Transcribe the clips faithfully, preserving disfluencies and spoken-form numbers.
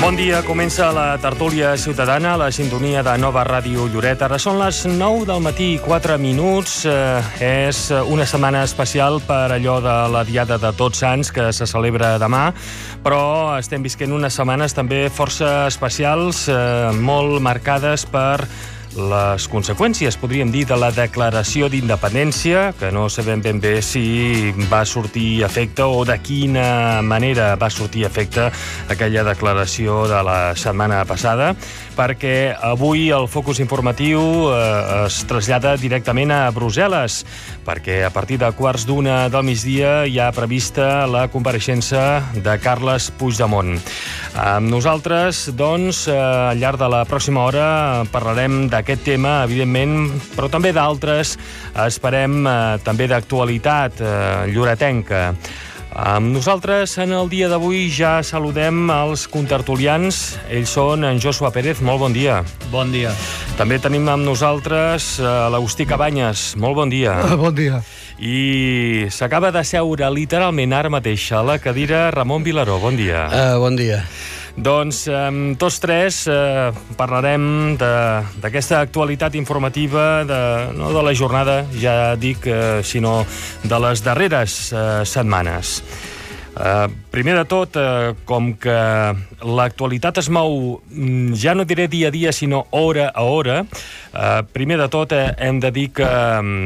Bon dia, comença la tertúlia ciutadana a la sintonia de Nova Ràdio Lloret. Ara són les nou del matí i quatre minuts. Eh, és una setmana especial per allò de la Diada de Tots Sants que se celebra demà, però estem visquent unes setmanes també força especials, eh, molt marcades per les conseqüències, podríem dir, de la declaració d'independència, que no sabem ben bé si va sortir a efecte o de quina manera va sortir a efecte aquella declaració de la setmana passada, perquè avui el focus informatiu eh, es trasllada directament a Brussel·les, perquè a partir de quarts d'una del migdia hi ha prevista la compareixença de Carles Puigdemont. Amb nosaltres, doncs, eh, al llarg de la pròxima hora parlarem d'aquest tema, evidentment, però també d'altres. Esperem eh, també d'actualitat eh, lloretenca. Amb nosaltres, en el dia d'avui, ja saludem els contertulians. Ells són en Joshua Pérez. Molt bon dia. Bon dia. També tenim amb nosaltres l'Agustí Cabanyes. Molt bon dia. Uh, bon dia. I s'acaba de seure literalment ara mateix a la cadira Ramon Vilaró. Bon dia. Uh, bon dia. Doncs amb tots tres eh, parlarem d'aquesta actualitat informativa de, no de la jornada, ja dic, eh, sinó de les darreres eh, setmanes. Eh, primer de tot, eh, com que l'actualitat es mou, ja no diré dia a dia, sinó hora a hora, eh, primer de tot eh, hem de dir que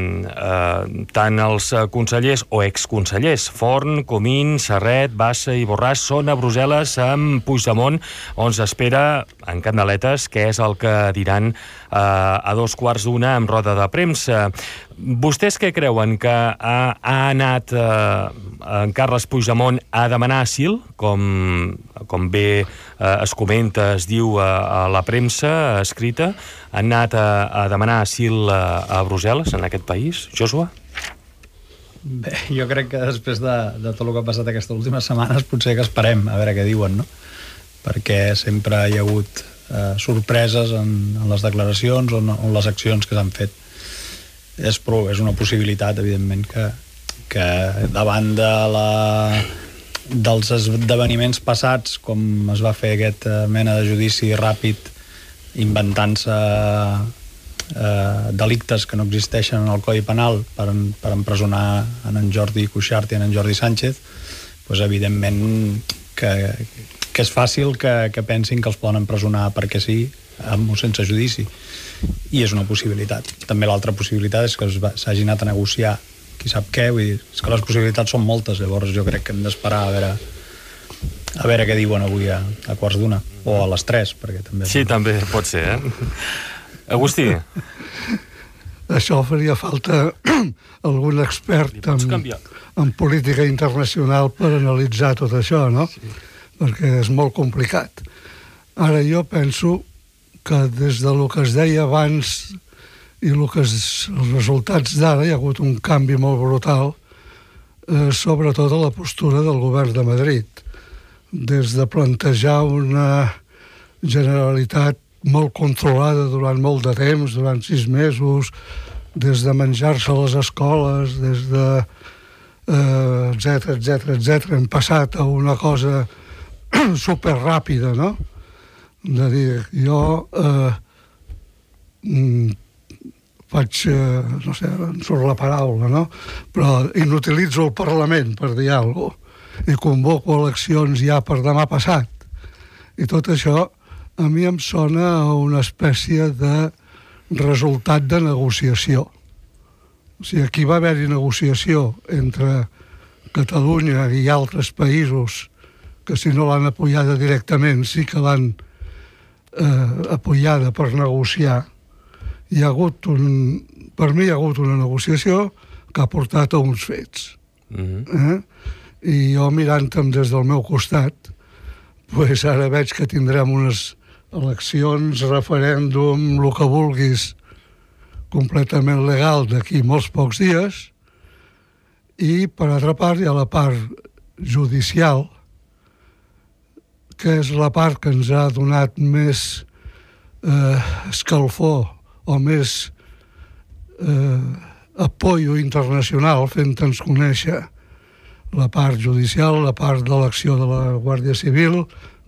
eh, tant els consellers o exconsellers Forn, Comín, Serret, Bassa i Borràs són a Brussel·les amb Puigdemont, on s'espera en candeletes què és el que diran eh, a dos quarts d'una amb roda de premsa. Vostès què creuen? Que ha, ha anat eh, en Carles Puigdemont a demanar asil, com, com bé eh, es comenta, es diu a, a la premsa escrita, ha anat a, a demanar asil a, a Brussel·les, en aquest país? Joshua? Bé, jo crec que després de, de tot el que ha passat aquestes últimes setmanes potser que esperem a veure què diuen, no? Perquè sempre hi ha hagut eh, sorpreses en, en les declaracions o en, en les accions que s'han fet. És, prou, és una possibilitat, evidentment, que, que davant de la, dels esdeveniments passats, com es va fer aquest mena de judici ràpid, inventant-se eh, delictes que no existeixen en el Codi Penal per, per empresonar en, en Jordi Cuixart i en, en Jordi Sánchez, doncs evidentment que, que és fàcil que, que pensin que els poden empresonar perquè sí, amb o sense judici, i és una possibilitat. També l'altra possibilitat és que s'hagi anat a negociar qui sap què, vull dir, és que les possibilitats són moltes, llavors jo crec que hem d'esperar a veure a veure què diuen avui a, a quarts d'una, o a les tres, perquè també... Sí, també pot ser, eh? Agustí? Això faria falta algun expert en, en política internacional per analitzar tot això, no? Sí. Perquè és molt complicat. Ara jo penso que des de lo que es deia abans i lo que es, els resultats d'ara hi ha hagut un canvi molt brutal, eh, sobretot a la postura del govern de Madrid, des de plantejar una Generalitat molt controlada durant molt de temps, durant sis mesos, des de menjar-se les escoles, des de eh, etcètera, etcètera, etcètera, hem passat a una cosa superràpida, no? De dir, jo eh, faig, eh, no sé, em surt la paraula, no? Però inutilitzo el Parlament per dir alguna cosa i convoco eleccions ja per demà passat. I tot això a mi em sona a una espècie de resultat de negociació. O sigui, aquí va haver-hi negociació entre Catalunya i altres països que si no l'han apoyada directament sí que l'han Eh, apoyada per negociar. Hi ha hagut un, per mi hi ha hagut una negociació que ha portat a uns fets. Mm-hmm. eh? I jo mirant-em des del meu costat, pues ara veig que tindrem unes eleccions, referèndum, el que vulguis, completament legal d'aquí molts pocs dies, i per altra part hi ha la part judicial, que és la part que ens ha donat més eh, escalfor o més eh, apoyo internacional, fent-nos conèixer la part judicial, la part de l'acció de la Guàrdia Civil,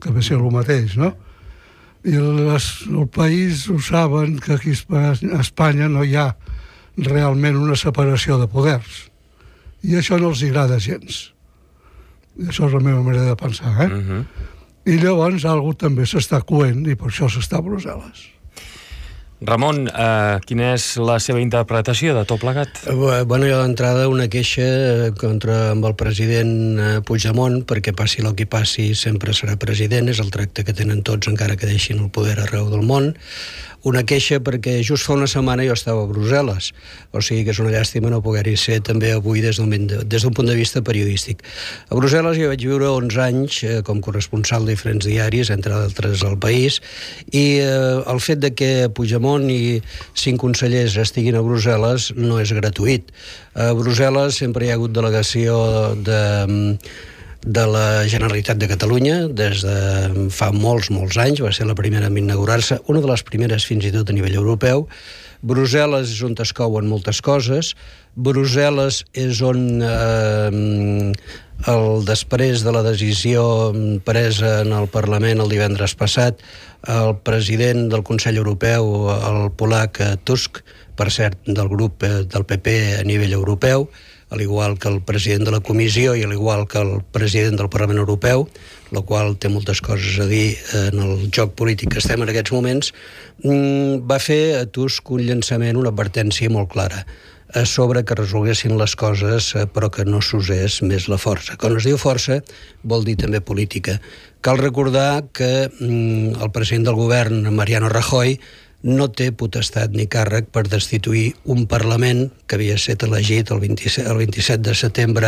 que ve ser el mateix, no? I les, el país ho saben que aquí a Espanya no hi ha realment una separació de poders. I això no els agrada gens. I això és la meva manera de pensar, eh? Uh-huh. I llavors algú també s'està coent i per això s'està a Brussel·les. Ramon, eh, quina és la seva interpretació de tot plegat? Bueno, jo d'entrada una queixa contra amb el president Puigdemont, perquè passi el que passi sempre serà president, és el tracte que tenen tots encara que deixin el poder arreu del món. Una queixa perquè just fa una setmana jo estava a Brussel·les, o sigui que és una llàstima no poder-hi ser també avui des d'un des d'un punt de vista periodístic. A Brussel·les jo vaig viure onze anys eh, com corresponsal de diferents diaris, entre d'altres al País, i eh, el fet de que Puigdemont i cinc consellers estiguin a Brussel·les no és gratuït. A Brussel·les sempre hi ha hagut delegació de... de la Generalitat de Catalunya des de fa molts, molts anys, va ser la primera en inaugurar-se, una de les primeres fins i tot a nivell europeu. Brussel·les és on es couen moltes coses, Brussel·les és on eh, el, després de la decisió presa en el Parlament el divendres passat, el president del Consell Europeu, el polac Tusk, per cert, del grup del P P a nivell europeu, al igual que el president de la Comissió i al igual que el president del Parlament Europeu, la qual té moltes coses a dir en el joc polític que estem en aquests moments, va fer a Tusk un llançament, una advertència molt clara sobre que resolguessin les coses però que no s'usés més la força. Quan es diu força vol dir també política. Cal recordar que el president del govern, Mariano Rajoy, no té potestat ni càrrec per destituir un Parlament que havia estat elegit el vint-i-set, el vint-i-set de setembre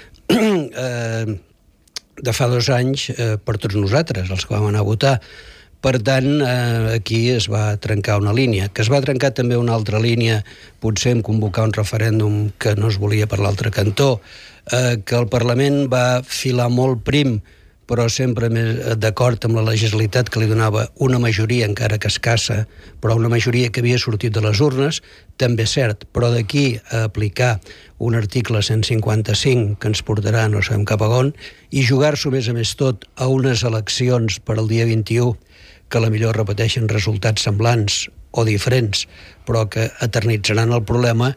eh, de fa dos anys eh, per tots nosaltres, els que vam anar a votar. Per tant, eh, aquí es va trencar una línia, que es va trencar també una altra línia, potser en convocar un referèndum que no es volia per l'altre cantó, eh, que el Parlament va filar molt prim però sempre d'acord amb la legislativitat que li donava una majoria, encara que escassa, però una majoria que havia sortit de les urnes, també cert, però d'aquí a aplicar un article cent cinquanta-cinc que ens portarà no sabem cap a on, i jugar-s'ho més a més tot a unes eleccions per al dia vint-i-u, que a la millor repeteixen resultats semblants o diferents, però que eternitzaran el problema,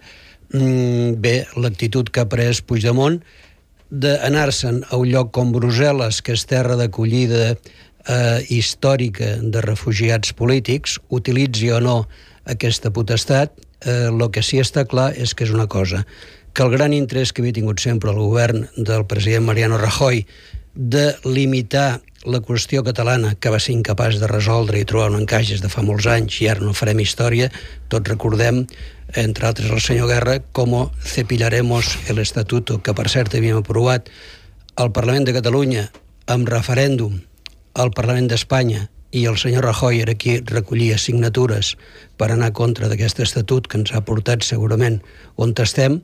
bé, l'actitud que ha pres Puigdemont, d'anar-se'n a un lloc com Brussel·les, que és terra d'acollida eh, històrica de refugiats polítics, utilitzi o no aquesta potestat, eh, el que sí està clar és que és una cosa, que el gran interès que havia tingut sempre el govern del president Mariano Rajoy de limitar la qüestió catalana, que va ser incapaç de resoldre i trobar un encaix des de fa molts anys, i ara no farem història, tots recordem, entre altres el senyor Guerra, com cepillaremos el estatuto, que per cert havíem aprovat al Parlament de Catalunya amb referèndum al Parlament d'Espanya, i el senyor Rajoy era qui recollia signatures per anar contra d'aquest estatut que ens ha portat segurament on estem.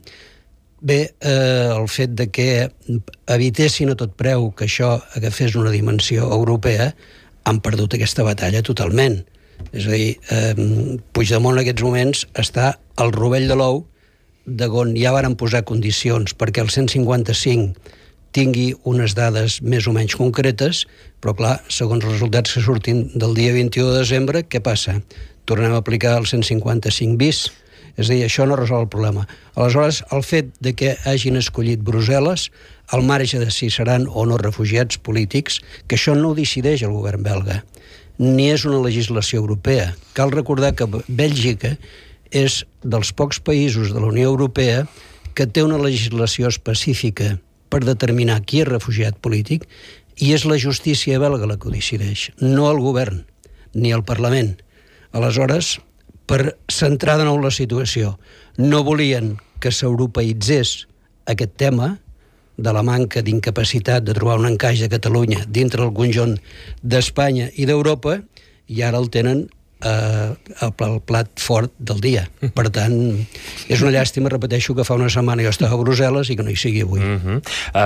Bé, eh, el fet de que evitessin a tot preu que això agafés una dimensió europea, han perdut aquesta batalla totalment. És a dir, eh, Puigdemont en aquests moments està al rovell de l'ou, d'on ja varen posar condicions perquè el cent cinquanta-cinc tingui unes dades més o menys concretes, però clar, segons els resultats que surtin del dia vint-i-u de desembre, què passa? Tornem a aplicar el cent cinquanta-cinc bis. És a dir, això no resol el problema. Aleshores, el fet de que hagin escollit Brussel·les, al marge de si seran o no refugiats polítics, que això no ho decideix el govern belga, ni és una legislació europea. Cal recordar que Bèlgica és dels pocs països de la Unió Europea que té una legislació específica per determinar qui és refugiat polític, i és la justícia belga la que ho decideix, no el govern, ni el Parlament. Aleshores, per centrar de nou la situació, no volien que s'europeïtzés aquest tema de la manca d'incapacitat de trobar un encaix de Catalunya dintre el conjunt d'Espanya i d'Europa, i ara el tenen eh, el plat fort del dia. Per tant, és una llàstima, repeteixo, que fa una setmana jo estava a Brussel·les i que no hi sigui avui. Uh-huh.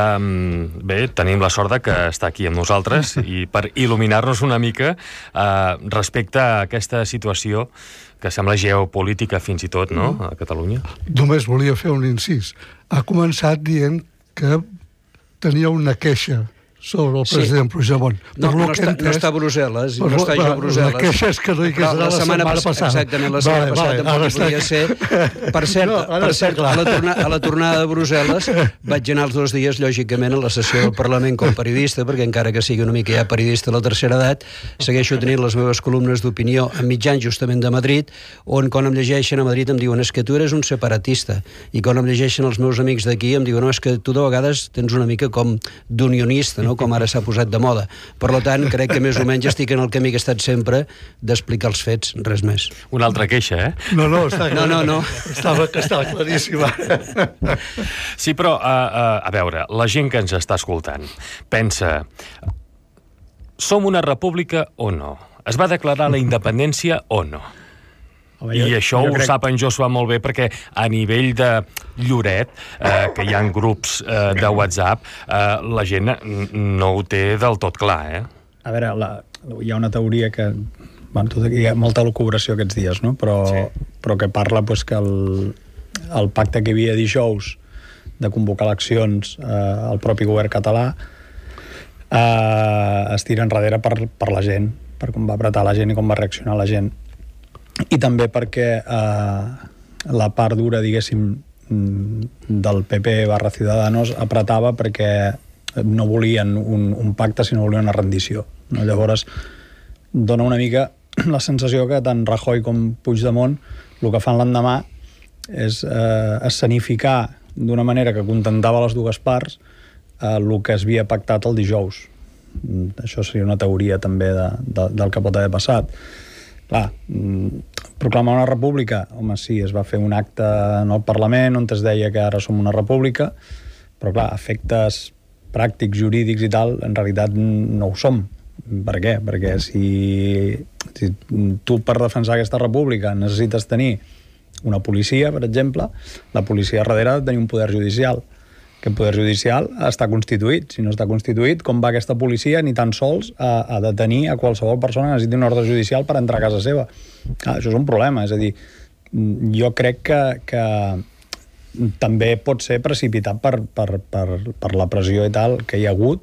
um, bé, tenim la sort que està aquí amb nosaltres i per il·luminar-nos una mica uh, respecte a aquesta situació que sembla geopolítica fins i tot, no?, a Catalunya. Només volia fer un incís. Ha començat dient que tenia una queixa sobre el president sí. Puigdemont. No, no, està, entès, no està a Brussel·les, no està jo a Brussel·les. La queixa és que no hi quedarà la, la setmana, setmana passada. Exactament, la setmana vale, passada vale, tampoc podria ser. Per cert, no, per cert a, la torna, a la tornada de Brussel·les vaig anar els dos dies, lògicament, a la sessió del Parlament com a periodista, perquè encara que sigui una mica ja periodista de la tercera edat, segueixo tenint les meves columnes d'opinió en mitjans justament de Madrid, on quan em llegeixen a Madrid em diuen és que tu eres un separatista, i quan em llegeixen els meus amics d'aquí em diuen no, és que tu de vegades tens una mica com d'unionista, no? Com ara s'ha posat de moda. Per tant, crec que més o menys estic en el camí que he estat sempre d'explicar els fets, res més. Una altra queixa, eh? No, no, està clar. No, no, no. Estava, estava claríssima. Sí, però, a, a, a veure, la gent que ens està escoltant pensa, som una república o no? Es va declarar la independència o no? Home, jo, I això ho crec... sap en Josué molt bé, perquè a nivell de Lloret, eh, que hi ha grups eh, de WhatsApp, eh, la gent no ho té del tot clar, eh? A veure, la, hi ha una teoria que... Bueno, tot aquí hi ha molta lucubració aquests dies, no? Però, sí. però que parla pues, que el, el pacte que hi havia dijous de convocar eleccions eh, al propi govern català eh, es tira enrere per, per la gent, per com va apretar la gent i com va reaccionar la gent. I també perquè eh, la part dura, diguéssim, del P P barra Ciudadanos apretava perquè no volien un, un pacte, sinó volien una rendició. No? Llavors, dona una mica la sensació que tant Rajoy com Puigdemont el que fan l'endemà és eh, escenificar d'una manera que contentava les dues parts eh, el que es havia pactat el dijous. Això seria una teoria també de, de, del que pot haver passat. Clar, proclamar una república, home, sí, es va fer un acte en el Parlament on es deia que ara som una república, però clar, efectes pràctics, jurídics i tal, en realitat no ho som. Per què? Perquè si, si tu per defensar aquesta república necessites tenir una policia, per exemple, la policia darrere ha de tenir un poder judicial. Aquest poder judicial està constituït. Si no està constituït, com va aquesta policia ni tan sols a, a detenir a qualsevol persona que necessiti un ordre judicial per entrar a casa seva? Ah, això és un problema. És a dir, jo crec que, que també pot ser precipitat per, per, per, per la pressió i tal que hi ha hagut.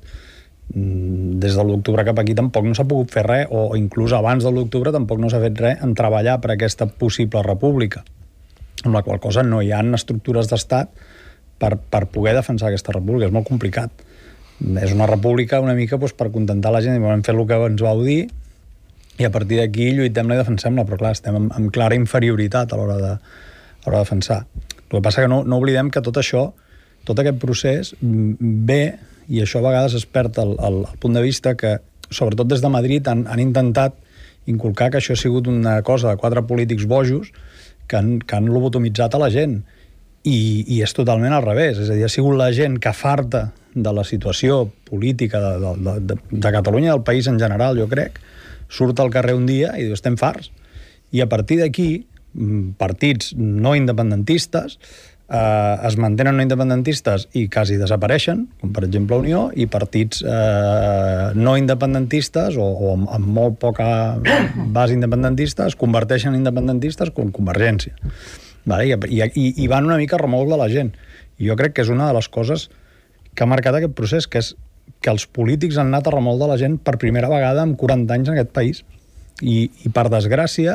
Des de l'octubre cap aquí tampoc no s'ha pogut fer res, o inclús abans de l'octubre tampoc no s'ha fet res en treballar per aquesta possible república, amb la qual cosa no hi ha estructures d'estat per, per poder defensar aquesta república. És molt complicat. És una república una mica doncs, per contentar la gent, i volem fer el que ens vau dir i a partir d'aquí lluitem-la i defensem-la, però clar, estem amb, amb clara inferioritat a l'hora de, a l'hora de defensar. El que passa que no, no oblidem que tot això, tot aquest procés ve, i això a vegades es perd el, el, el punt de vista que, sobretot des de Madrid, han, han intentat inculcar que això ha sigut una cosa de quatre polítics bojos que han, que han lobotomitzat a la gent. I, i és totalment al revés, és a dir, ha sigut la gent que farta de la situació política de, de, de, de Catalunya, del país en general, jo crec, surt al carrer un dia i diu, estem farts. I a partir d'aquí, partits no independentistes eh, es mantenen no independentistes i quasi desapareixen, com per exemple Unió, i partits eh, no independentistes o, o amb, amb molt poca base independentista es converteixen en independentistes com Convergència. Vale? I, i, i van una mica a remolc de la gent. I jo crec que és una de les coses que ha marcat aquest procés, que és que els polítics han anat a remolc de la gent per primera vegada en quaranta anys en aquest país. I, i per desgràcia,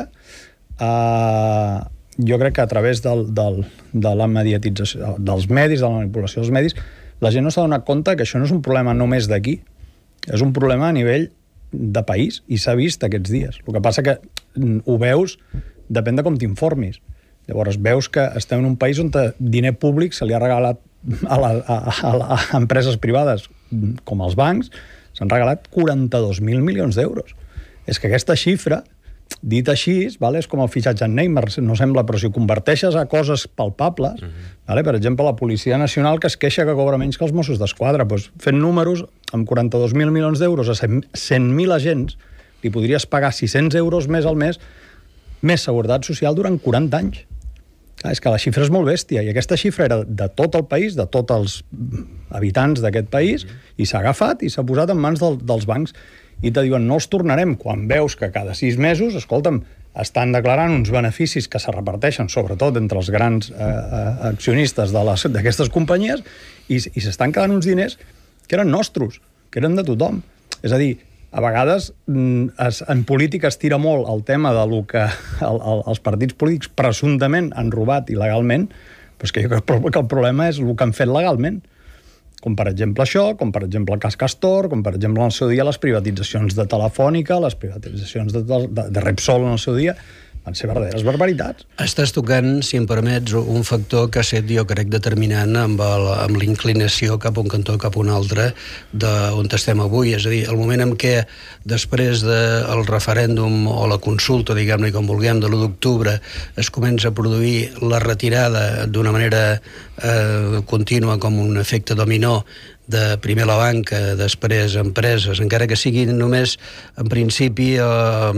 eh, jo crec que a través del, del, de la mediatització dels medis, de la manipulació dels medis, la gent no s'ha donat compte que això no és un problema només d'aquí. És un problema a nivell de país, i s'ha vist aquests dies. El que passa que ho veus, depèn de com t'informis. Llavors veus que estem en un país on diner públic se li ha regalat a, la, a, a, a empreses privades com els bancs, s'han regalat quaranta-dos mil milions d'euros. És que aquesta xifra, dit així, vale, és com el fitxatge en Neymar, no sembla, però si ho converteixes a coses palpables, uh-huh. vale, per exemple, la Policia Nacional que es queixa que cobra menys que els Mossos d'Esquadra, doncs, fent números, amb quaranta-dos mil milions d'euros a cent mil agents, li podries pagar sis-cents euros més al mes, més seguretat social durant quaranta anys. Clar, és que la xifra és molt bèstia, i aquesta xifra era de tot el país, de tots els habitants d'aquest país, i s'ha agafat i s'ha posat en mans del, dels bancs, i te diuen, no els tornarem, quan veus que cada sis mesos, escolta'm, estan declarant uns beneficis que se reparteixen, sobretot entre els grans eh, accionistes d'aquestes companyies, i, i s'estan quedant uns diners que eren nostres. que eren de tothom. És a dir, a vegades es, en política es tira molt el tema de lo que el, el, els partits polítics presumptament han robat il·legalment, però és que jo crec que el problema és el que han fet legalment. Com per exemple això, com per exemple el cas Castor, com per exemple en el seu dia les privatitzacions de Telefònica, les privatitzacions de, de, de Repsol en el seu dia, van ser verdaderes barbaritats. Estàs tocant, si em permets, un factor que ha estat, jo crec, determinant amb, el, amb l'inclinació cap a un cantó cap a un altre d'on estem avui. És a dir, el moment en què, després del referèndum o la consulta, diguem-ne com vulguem, de l'u d'octubre, es comença a produir la retirada d'una manera eh, contínua com un efecte dominó de primer la banca, després empreses, encara que sigui només, en principi, eh,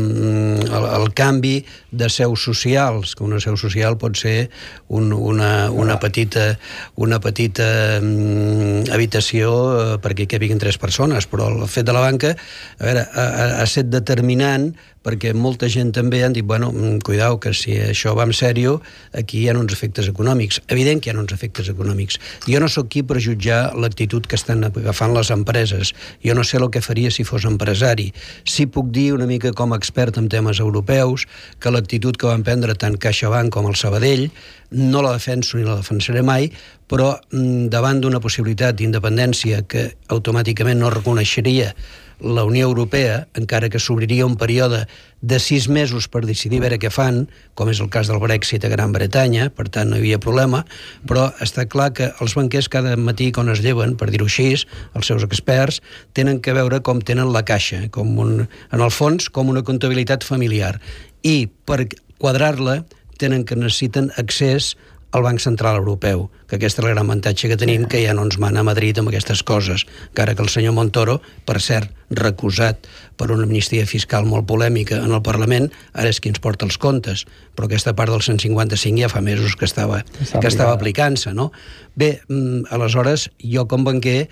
el, el canvi de seus socials, que una seu social pot ser un, una, una petita, una petita um, habitació eh, perquè hi cabiguin tres persones, però el fet de la banca a veure, ha, ha estat determinant perquè molta gent també han dit, bueno, cuidao, que si això va en sèrio, aquí hi ha uns efectes econòmics. Evident que hi ha uns efectes econòmics. Jo no sóc qui per jutjar l'actitud que estan agafant les empreses. Jo no sé el que faria si fos empresari. Sí puc dir una mica com a expert en temes europeus que l'actitud que van prendre tant CaixaBank com el Sabadell no la defenso ni la defensaré mai, però davant d'una possibilitat d'independència que automàticament no reconeixeria la Unió Europea, encara que s'obriria un període de sis mesos per decidir veure què fan, com és el cas del Brexit a Gran Bretanya, per tant no hi havia problema, però està clar que els banquers cada matí quan es lleven, per dir-ho així, els seus experts, tenen que veure com tenen la caixa, com un, en el fons com una comptabilitat familiar, i per quadrar-la tenen que necessiten accés al Banc Central Europeu, que aquest és el gran avantatge que tenim, que ja no ens mana a Madrid amb aquestes coses, encara que el senyor Montoro, per cert, recusat per una amnistia fiscal molt polèmica en el Parlament, ara és qui ens porta els comptes, però aquesta part del cent cinquanta-cinc ja fa mesos que estava, que estava aplicant-se, no? Bé, aleshores, jo com banquer,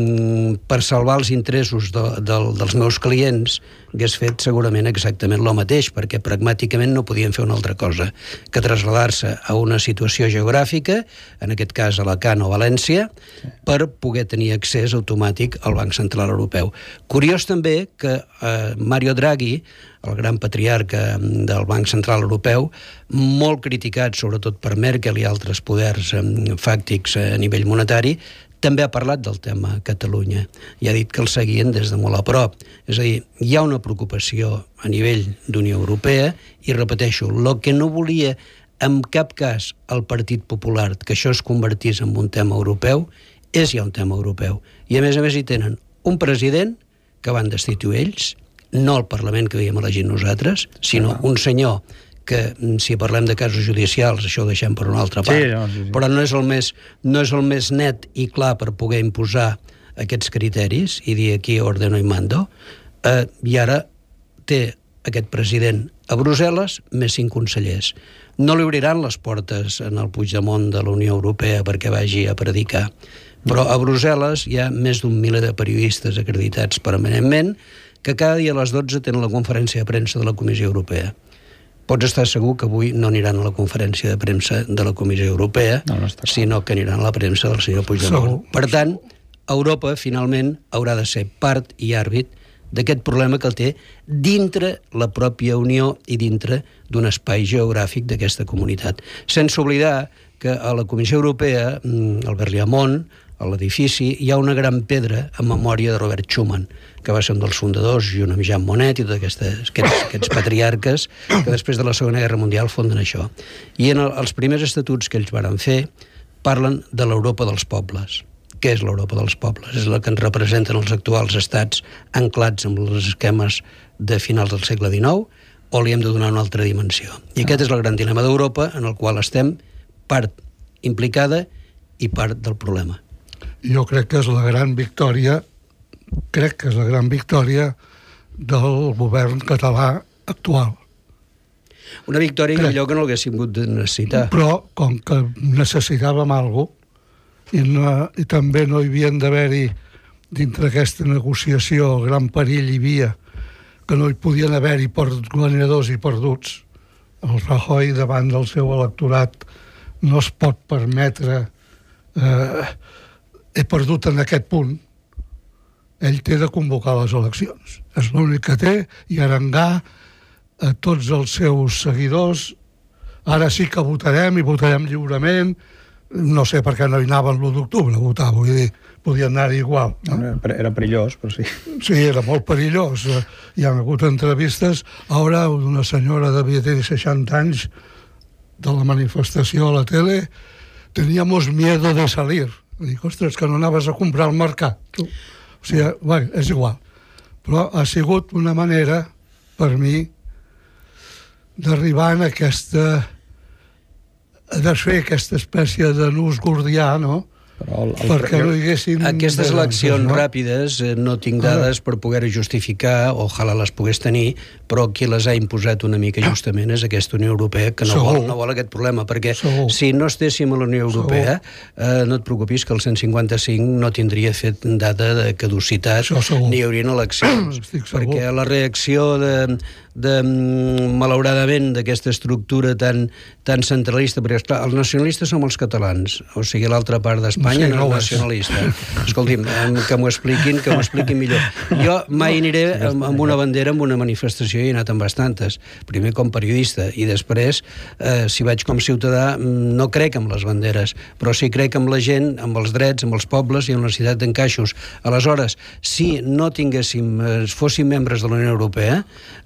per salvar els interessos de, de, dels meus clients, hagués fet segurament exactament el mateix, perquè pragmàticament no podien fer una altra cosa que traslladar-se a una situació geogràfica, en aquest cas Alacant o València, per poder tenir accés automàtic al Banc Central Europeu. Curiós també que eh, Mario Draghi, el gran patriarca del Banc Central Europeu, molt criticat sobretot per Merkel i altres poders eh, fàctics a nivell monetari, també ha parlat del tema Catalunya i ha dit que el seguien des de molt a prop. És a dir, hi ha una preocupació a nivell d'Unió Europea i, repeteixo, el que no volia en cap cas el Partit Popular que això es convertís en un tema europeu és ja un tema europeu. I a més a més hi tenen un president que van destituir ells, no el Parlament que havíem elegit nosaltres, sinó un senyor que, si parlem de casos judicials, això ho deixem per una altra part, sí, no, sí, sí. Però no és, el més, no és el més net i clar per poder imposar aquests criteris i dir aquí ordeno i mando, eh, i ara té aquest president a Brussel·les més cinc consellers. No li obriran les portes en el Puigdemont de la Unió Europea perquè vagi a predicar, però a Brussel·les hi ha més d'un miler de periodistes acreditats permanentment que cada dia a les dotze tenen la conferència de premsa de la Comissió Europea. Pots estar segur que avui no aniran a la conferència de premsa de la Comissió Europea, no, no sinó que aniran a la premsa del senyor Puigdemont. Per tant, Europa, finalment, haurà de ser part i àrbit d'aquest problema que el té dintre la pròpia Unió i dintre d'un espai geogràfic d'aquesta comunitat. Sense oblidar que a la Comissió Europea, al Berlaymont, a l'edifici, hi ha una gran pedra en memòria de Robert Schuman, que va ser un dels fundadors, junt amb Jean Monnet i tots aquests, aquests, aquests patriarques que després de la Segona Guerra Mundial fonden això. I en el, els primers estatuts que ells van fer parlen de l'Europa dels pobles. Què és l'Europa dels pobles? És la que ens representen els actuals estats anclats amb els esquemes de finals del segle dinou, o li hem de donar una altra dimensió? I aquest és el gran dilema d'Europa, en el qual estem part implicada i part del problema. Jo crec que és la gran victòria, crec que és la gran victòria del govern català actual. Una victòria crec. En allò que no l'haguéssim hagut de necessitar. Però, com que necessitàvem alguna cosa, i, no, i també no hi havien d'haver-hi, dintre aquesta negociació, el gran perill hi havia, que no hi podien haver-hi guanyadors i perduts. El Rajoy, davant del seu electorat, no es pot permetre... Eh, he perdut en aquest punt, ell té de convocar les eleccions. És l'únic que té, i arengar a tots els seus seguidors. Ara sí que votarem i votarem lliurement. No sé per què no hi anaven l'u d'octubre a votar, vull dir, podien anar-hi igual. No? Era perillós, però sí. Sí, era molt perillós. Hi ha hagut entrevistes. Ara una senyora devia tenir seixanta anys de la manifestació a la tele. Teníamos miedo de salir. Dic, ostres, que no anaves a comprar al mercat, tu. O sigui, bueno, és igual. Però ha sigut una manera, per mi, d'arribar en aquesta... a desfer aquesta espècie de nus gordià, no? Però el, el, perquè no hi haguessin... Aquestes eleccions no? ràpides eh, no tinc dades per poder justificar, ojalà les pogués tenir, però qui les ha imposat una mica justament és aquesta Unió Europea, que no, vol, no vol aquest problema, perquè Segur. si no estéssim a la Unió Europea, eh, no et preocupis que el cent cinquanta-cinc no tindria fet data de caducitat, ni hi haurien eleccions, perquè la reacció de, de malauradament, d'aquesta estructura tan, tan centralista, perquè esclar, els nacionalistes som els catalans, o sigui, l'altra part d'Espanya Espanya no, no és nacionalista. Escolti'm, que m'ho expliquin, que m'ho expliquin millor. Jo mai aniré amb, amb una bandera, amb una manifestació, i he anat amb bastantes. Primer com periodista, i després, eh, si vaig com ciutadà, no crec en les banderes, però sí crec en la gent, amb els drets, amb els pobles i en la necessitat d'encaixos. Aleshores, si no tinguéssim, eh, fóssim membres de la Unió Europea,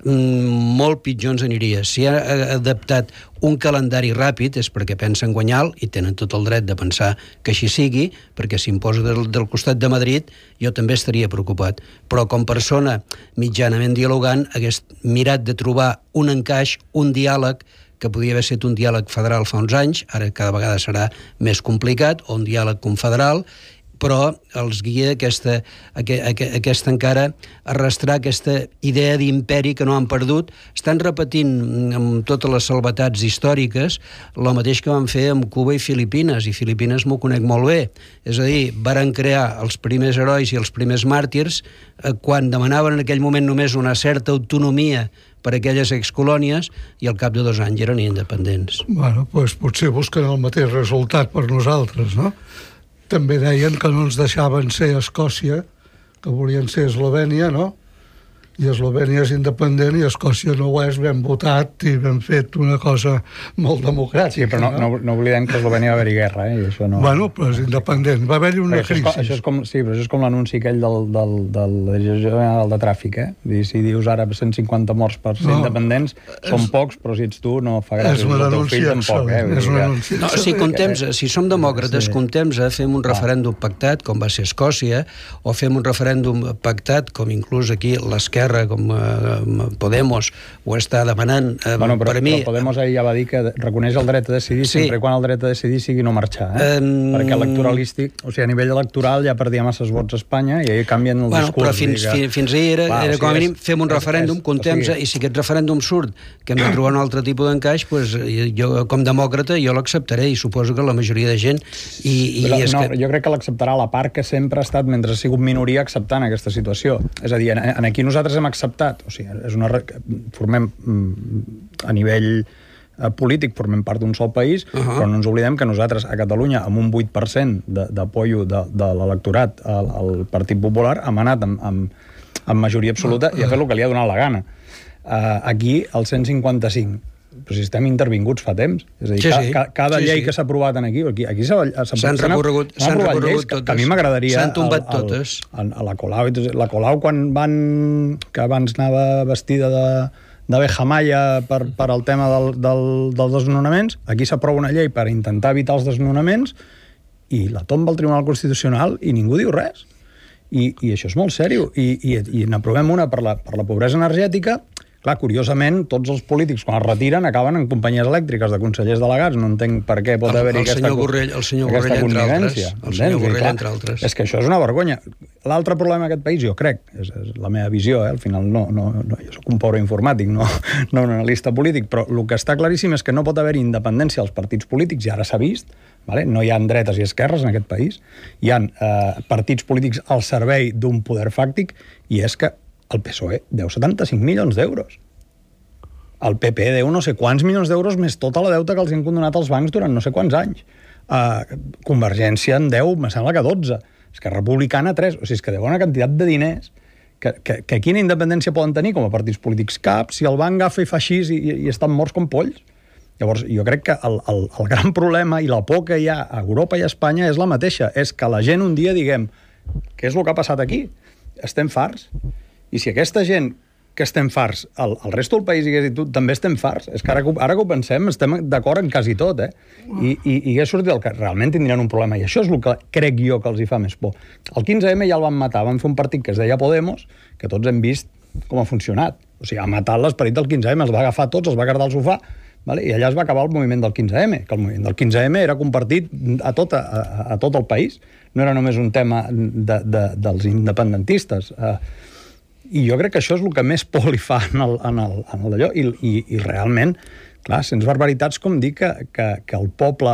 molt pitjor ens aniria. Si ha adaptat un calendari ràpid és perquè pensen guanyar i tenen tot el dret de pensar que així sigui, perquè si em poso del, del costat de Madrid jo també estaria preocupat. Però com persona mitjanament dialogant hagués mirat de trobar un encaix, un diàleg, que podia haver estat un diàleg federal fa uns anys, ara cada vegada serà més complicat, o un diàleg confederal, però els guia aquesta, aquesta encara arrastrar aquesta idea d'imperi que no han perdut. Estan repetint amb totes les salvetats històriques el mateix que van fer amb Cuba i Filipines, i Filipines m'ho conec molt bé. És a dir, varen crear els primers herois i els primers màrtirs eh, quan demanaven en aquell moment només una certa autonomia per a aquelles excolònies, i al cap de dos anys eren independents. Bueno, doncs potser busquen el mateix resultat per nosaltres, no? També deien que no ens deixaven ser Escòcia, que volien ser Eslovènia, no? I Eslovènia és independent i Escòcia no ho és, ben votat i ben fet una cosa molt democràtica. Sí, però no, no, no oblidem que a Eslovènia va haver-hi guerra, eh? I això no... Bueno, però és independent. Va haver-hi una crisi. Això és, això és com, sí, però això és com l'anunci aquell del, del, del, del general de tràfic, eh? Dir, si dius ara cent cinquanta morts per ser no, independents, és, són pocs, però si ets tu no fa gràcia. És un anunci excel·lent. Eh? És un anunci no, si, contem, si som demòcrates, sí. contem a fem un referèndum pactat, com va ser Escòcia, o fem un referèndum pactat, com inclús aquí l'esquerra, com eh, Podemos ho està demanant. Eh, bueno, però, per mi... però Podemos ahir ja va dir que reconeix el dret a decidir sí. sempre quan el dret a decidir sigui no marxar, eh? Um... perquè electoralístic, o sigui, a nivell electoral ja perdia masses vots a Espanya i ahir canvien el bueno, discurs. Però fins, que... fins, fins ahir era, Clar, era o sigui, com a mínim fem un és, referèndum, és, contem, o sigui... i si aquest referèndum surt que hem de trobar un altre tipus d'encaix, pues, jo com demòcrata jo l'acceptaré i suposo que la majoria de gent i, i però, és no, que... jo crec que l'acceptarà la part que sempre ha estat, mentre ha sigut minoria, acceptant aquesta situació. És a dir, en, en aquí nosaltres hem acceptat, o sigui, és una, formem a nivell polític, formem part d'un sol país, uh -huh. però no ens oblidem que nosaltres a Catalunya, amb un vuit per cent d'apoyo de, de, de l'electorat al, al Partit Popular, hem anat amb, amb, amb majoria absoluta uh -huh. i ha fet el que li ha donat la gana. Uh, aquí, el cent cinquanta-cinc, però si estem intervinguts fa temps. És a dir, sí, sí. Ca, cada sí, llei sí. que s'ha aprovat aquí, aquí, aquí s'han recorregut, recorregut lleis totes. Que a mi m'agradaria... S'han tombat el, el, totes. El, a la Colau, la Colau quan van... que abans anava vestida de... de Bejamaya per, per al tema del, del, dels desnonaments, aquí s'aprova una llei per intentar evitar els desnonaments i la tomba al Tribunal Constitucional i ningú diu res. I, i això és molt sèrio. I, i, i n'aprovem una per la, per la pobresa energètica. Clar, curiosament, tots els polítics, quan es retiren, acaben en companyies elèctriques de consellers delegats. No entenc per què pot haver-hi aquesta Borrell, el senyor Borrell, entre altres. El senyor Borrell, entre altres. És que això és una vergonya. L'altre problema d'aquest país, jo crec, és, és la meva visió, eh? Al final no, no, no, jo soc un pobre informàtic, no, no un analista polític, però el que està claríssim és que no pot haver independència als partits polítics, i ara s'ha vist, vale? No hi ha dretes i esquerres en aquest país, hi ha eh, partits polítics al servei d'un poder fàctic, i és que el P S O E deu setanta-cinc milions d'euros. El P P deu no sé quants milions d'euros més tota la deuta que els han condonat als bancs durant no sé quants anys. Uh, Convergència en deu, me sembla que dotze. Esquerra Republicana tres, o sigui, és que deu una quantitat de diners que, que, que quina independència poden tenir com a partits polítics cap si el van agafar i fa així i, i estan morts com polls. Llavors, jo crec que el, el, el gran problema i la por que hi ha a Europa i a Espanya és la mateixa, és que la gent un dia diguem què és el que ha passat aquí? Estem farts? I si aquesta gent que estem farts, el, el resto del país digués, i tu també estem farts, és que ara, ara que ho pensem estem d'acord en quasi tot, eh? I, i, i ha sortit el que realment tindrien un problema, i això és el que crec jo que els hi fa més por. El quinze eme ja el van matar, van fer un partit que es deia Podemos, que tots hem vist com ha funcionat, o sigui, ha matat l'esperit del quinze eme, els va agafar tots, els va quedar al sofà, vale? I allà es va acabar el moviment del quinze eme, que el moviment del quinze eme era compartit a tot, a, a tot el país, no era només un tema de, de, dels independentistes, eh, i jo crec que això és el que més por li fa en el, en el, en el d'allò, i, i, i realment, clar, sents barbaritats com dir que, que, que el poble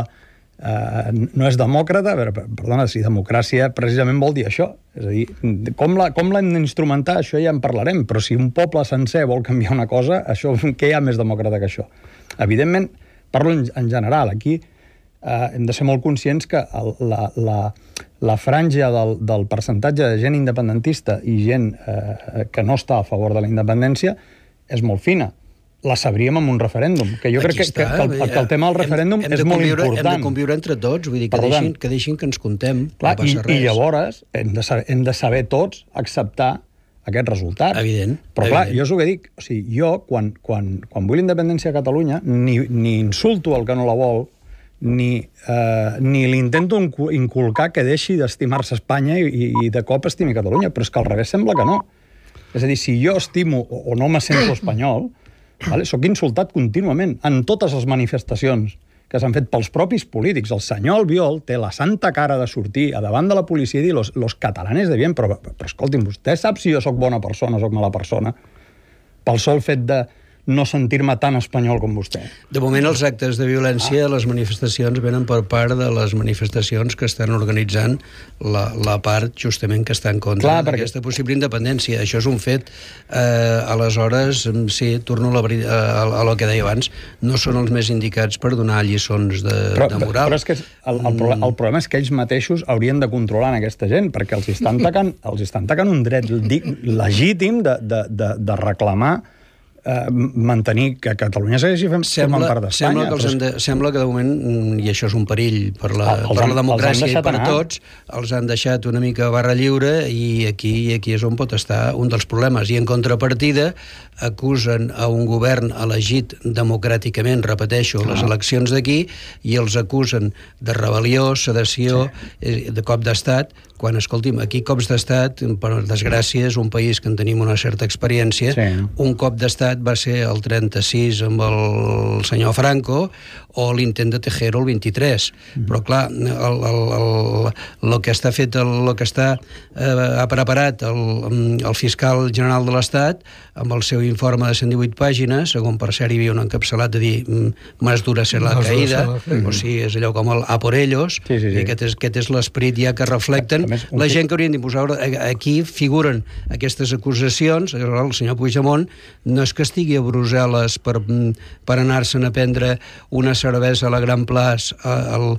eh, no és demòcrata, a veure, perdona, si democràcia precisament vol dir això, és a dir, com la, com l'hem d'instrumentar, això ja en parlarem, però si un poble sencer vol canviar una cosa, això, què hi ha més demòcrata que això? Evidentment, parlo en, en general, aquí eh, hem de ser molt conscients que el, la, la, la franja del, del percentatge de gent independentista i gent eh, que no està a favor de la independència és molt fina. La sabríem amb un referèndum, que jo crec que, que, que, el, que el tema del referèndum hem, hem és molt conviure, important. Hem de conviure entre tots, vull dir, que, deixin, que deixin que ens contem, clar, no passa i, res. I llavors hem de, saber, hem de saber tots acceptar aquest resultat. Evident. Però clar, evident. jo és el que dic, o sigui, jo, quan, quan, quan vull la independència a Catalunya, ni, ni insulto el que no la vol, ni, eh, ni li intento inculcar que deixi d'estimar-se Espanya i, i de cop estimi Catalunya, però és que al revés sembla que no. És a dir, si jo estimo o, o no me sento espanyol, vale, soc insultat contínuament en totes les manifestacions que s'han fet pels propis polítics. El senyor Albiol té la santa cara de sortir a davant de la policia i dir los, los catalanes de bien, però, però escolti'm, vostè sap si jo sóc bona persona o sóc mala persona pel sol fet de no sentir-me tan espanyol com vostè. De moment, els actes de violència, ah. les manifestacions, venen per part de les manifestacions que estan organitzant la, la part, justament, que està en contra d'aquesta perquè... possible independència. Això és un fet. Eh, aleshores, sí, torno a, la, a, a lo que deia abans, no són els més indicats per donar lliçons de, però, de moral. Però és que el, el, problema, el problema és que ells mateixos haurien de controlar en aquesta gent, perquè els estan tacant, els estan tacant un dret legítim de, de, de, de reclamar Uh, mantenir que Catalunya segueixi fent sembla, part d'Espanya. Sembla que, els de, sembla que de moment, i això és un perill per la, el, per han, la democràcia i per anar. Tots, els han deixat una mica barra lliure i aquí, aquí és on pot estar un dels problemes. I en contrapartida acusen a un govern elegit democràticament, repeteixo, ah. les eleccions d'aquí, i els acusen de rebel·lió, sedició, sí. de cop d'estat, quan, escolti'm, aquí cops d'estat, per desgràcia, és un país que en tenim una certa experiència, sí. un cop d'estat va ser el trenta-sis amb el senyor Franco o l'intent de Tejero el vint-i-tres. Mm. Però, clar, el, el, el, el que està fet, el, el que està eh, ha preparat el, el fiscal general de l'Estat amb el seu informe de cent divuit pàgines, segons per cert hi havia un encapçalat de dir más dura será la caída, o sigui, és allò com el a por ellos, sí, sí, sí. i aquest és, aquest és l'esperit ja que reflecten més, la gent que haurien d'imposar. Aquí figuren aquestes acusacions. El senyor Puigdemont no és que estigui a Brussel·les per, per anar-se'n a prendre una cervesa a la Gran Place al,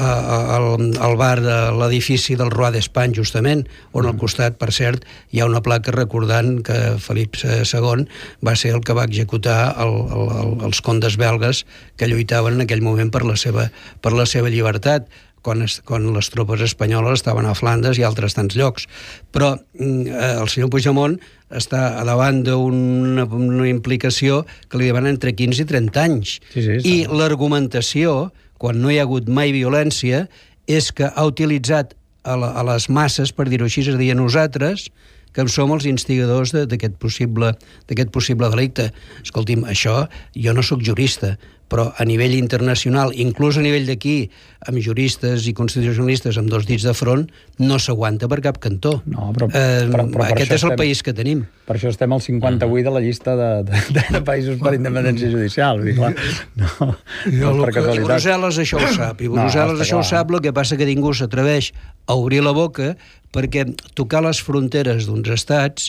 al, al bar de l'edifici del Roi d'Espanya, justament, on al costat, per cert, hi ha una placa recordant que Felip segon va ser el que va executar el, el, els condes belgues que lluitaven en aquell moment per la seva, per la seva llibertat, quan, es, quan les tropes espanyoles estaven a Flandes i altres tants llocs. Però eh, el senyor Puigdemont està a davant d'una una implicació que li demanen entre quinze i trenta anys. Sí, sí, I l'argumentació, quan no hi ha hagut mai violència, és que ha utilitzat a, la, a les masses, per dir-ho així, és a dir, a nosaltres, que som els instigadors d'aquest possible, d'aquest possible delicte. Escolti'm, això, jo no sóc jurista, però a nivell internacional, inclús a nivell d'aquí, amb juristes i constitucionalistes amb dos dits de front, no s'aguanta per cap cantó. No, però, eh, però, però aquest és el estem, país que tenim. Per això estem al cinquanta-vuit de la llista de, de, de països per independència judicial. Vull dir, clar, no, no per casualitat. I Brussel·les això ho sap, i Brussel·les no, això ho sap, el que passa que ningú s'atreveix a obrir la boca perquè tocar les fronteres d'uns estats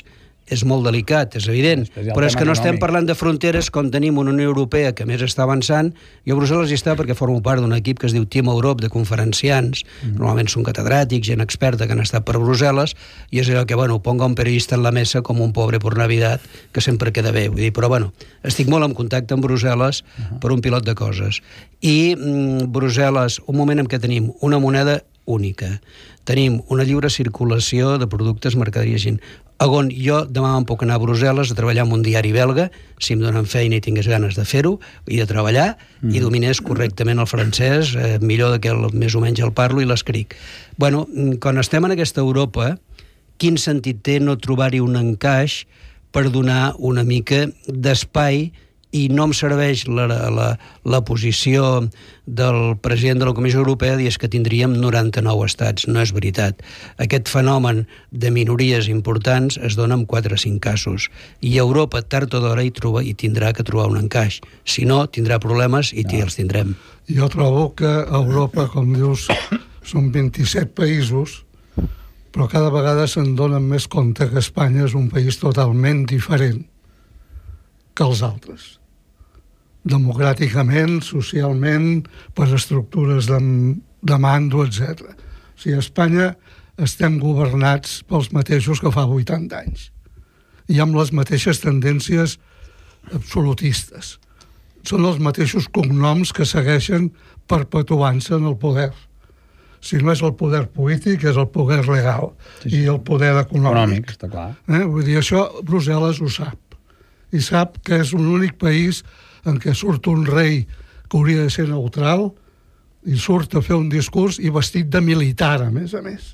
és molt delicat, és evident, però és que no estem parlant de fronteres com tenim una Unió Europea que més està avançant. Jo a Brussel·les hi està perquè formo part d'un equip que es diu Team Europe, de conferenciants, mm. normalment són catedràtics, gent experta que han estat per Brussel·les, i és allò que, bueno, ponga un periodista en la mesa com un pobre por Navidad, que sempre queda bé, vull dir, però bueno, estic molt en contacte amb Brussel·les uh-huh. per un pilot de coses. I mm, Brussel·les, un moment en què tenim una moneda única, tenim una lliure circulació de productes, mercaderies, gent. On jo demà em puc anar a Brussel·les a treballar en un diari belga, si em donen feina i tingués ganes de fer-ho, i de treballar, mm. i dominés correctament el francès, eh, millor que el, més o menys el parlo i l'escric. Bueno, quan estem en aquesta Europa, quin sentit té no trobar-hi un encaix per donar una mica d'espai, i no em serveix la, la, la posició del president de la Comissió Europea dir que tindríem noranta-nou estats. No és veritat. Aquest fenomen de minories importants es dona en quatre o cinc casos. I Europa, tard o d'hora, hi, troba, hi tindrà que trobar un encaix. Si no, tindrà problemes i no. els tindrem. Jo trobo que Europa, com dius, són vint-i-set països, però cada vegada se'n donen més compte que Espanya és un país totalment diferent que els altres. Democràticament, socialment, per estructures de, de mando, etcètera. O sigui, a Espanya estem governats pels mateixos que fa vuitanta anys i amb les mateixes tendències absolutistes. Són els mateixos cognoms que segueixen perpetuant-se en el poder. Si no és el poder polític, és el poder legal sí, sí. i el poder econòmic. Econòmic, està clar. Eh? Vull dir, això Brussel·les ho sap. I sap que és un únic país en què surt un rei que hauria de ser neutral i surt a fer un discurs i vestit de militar, a més a més.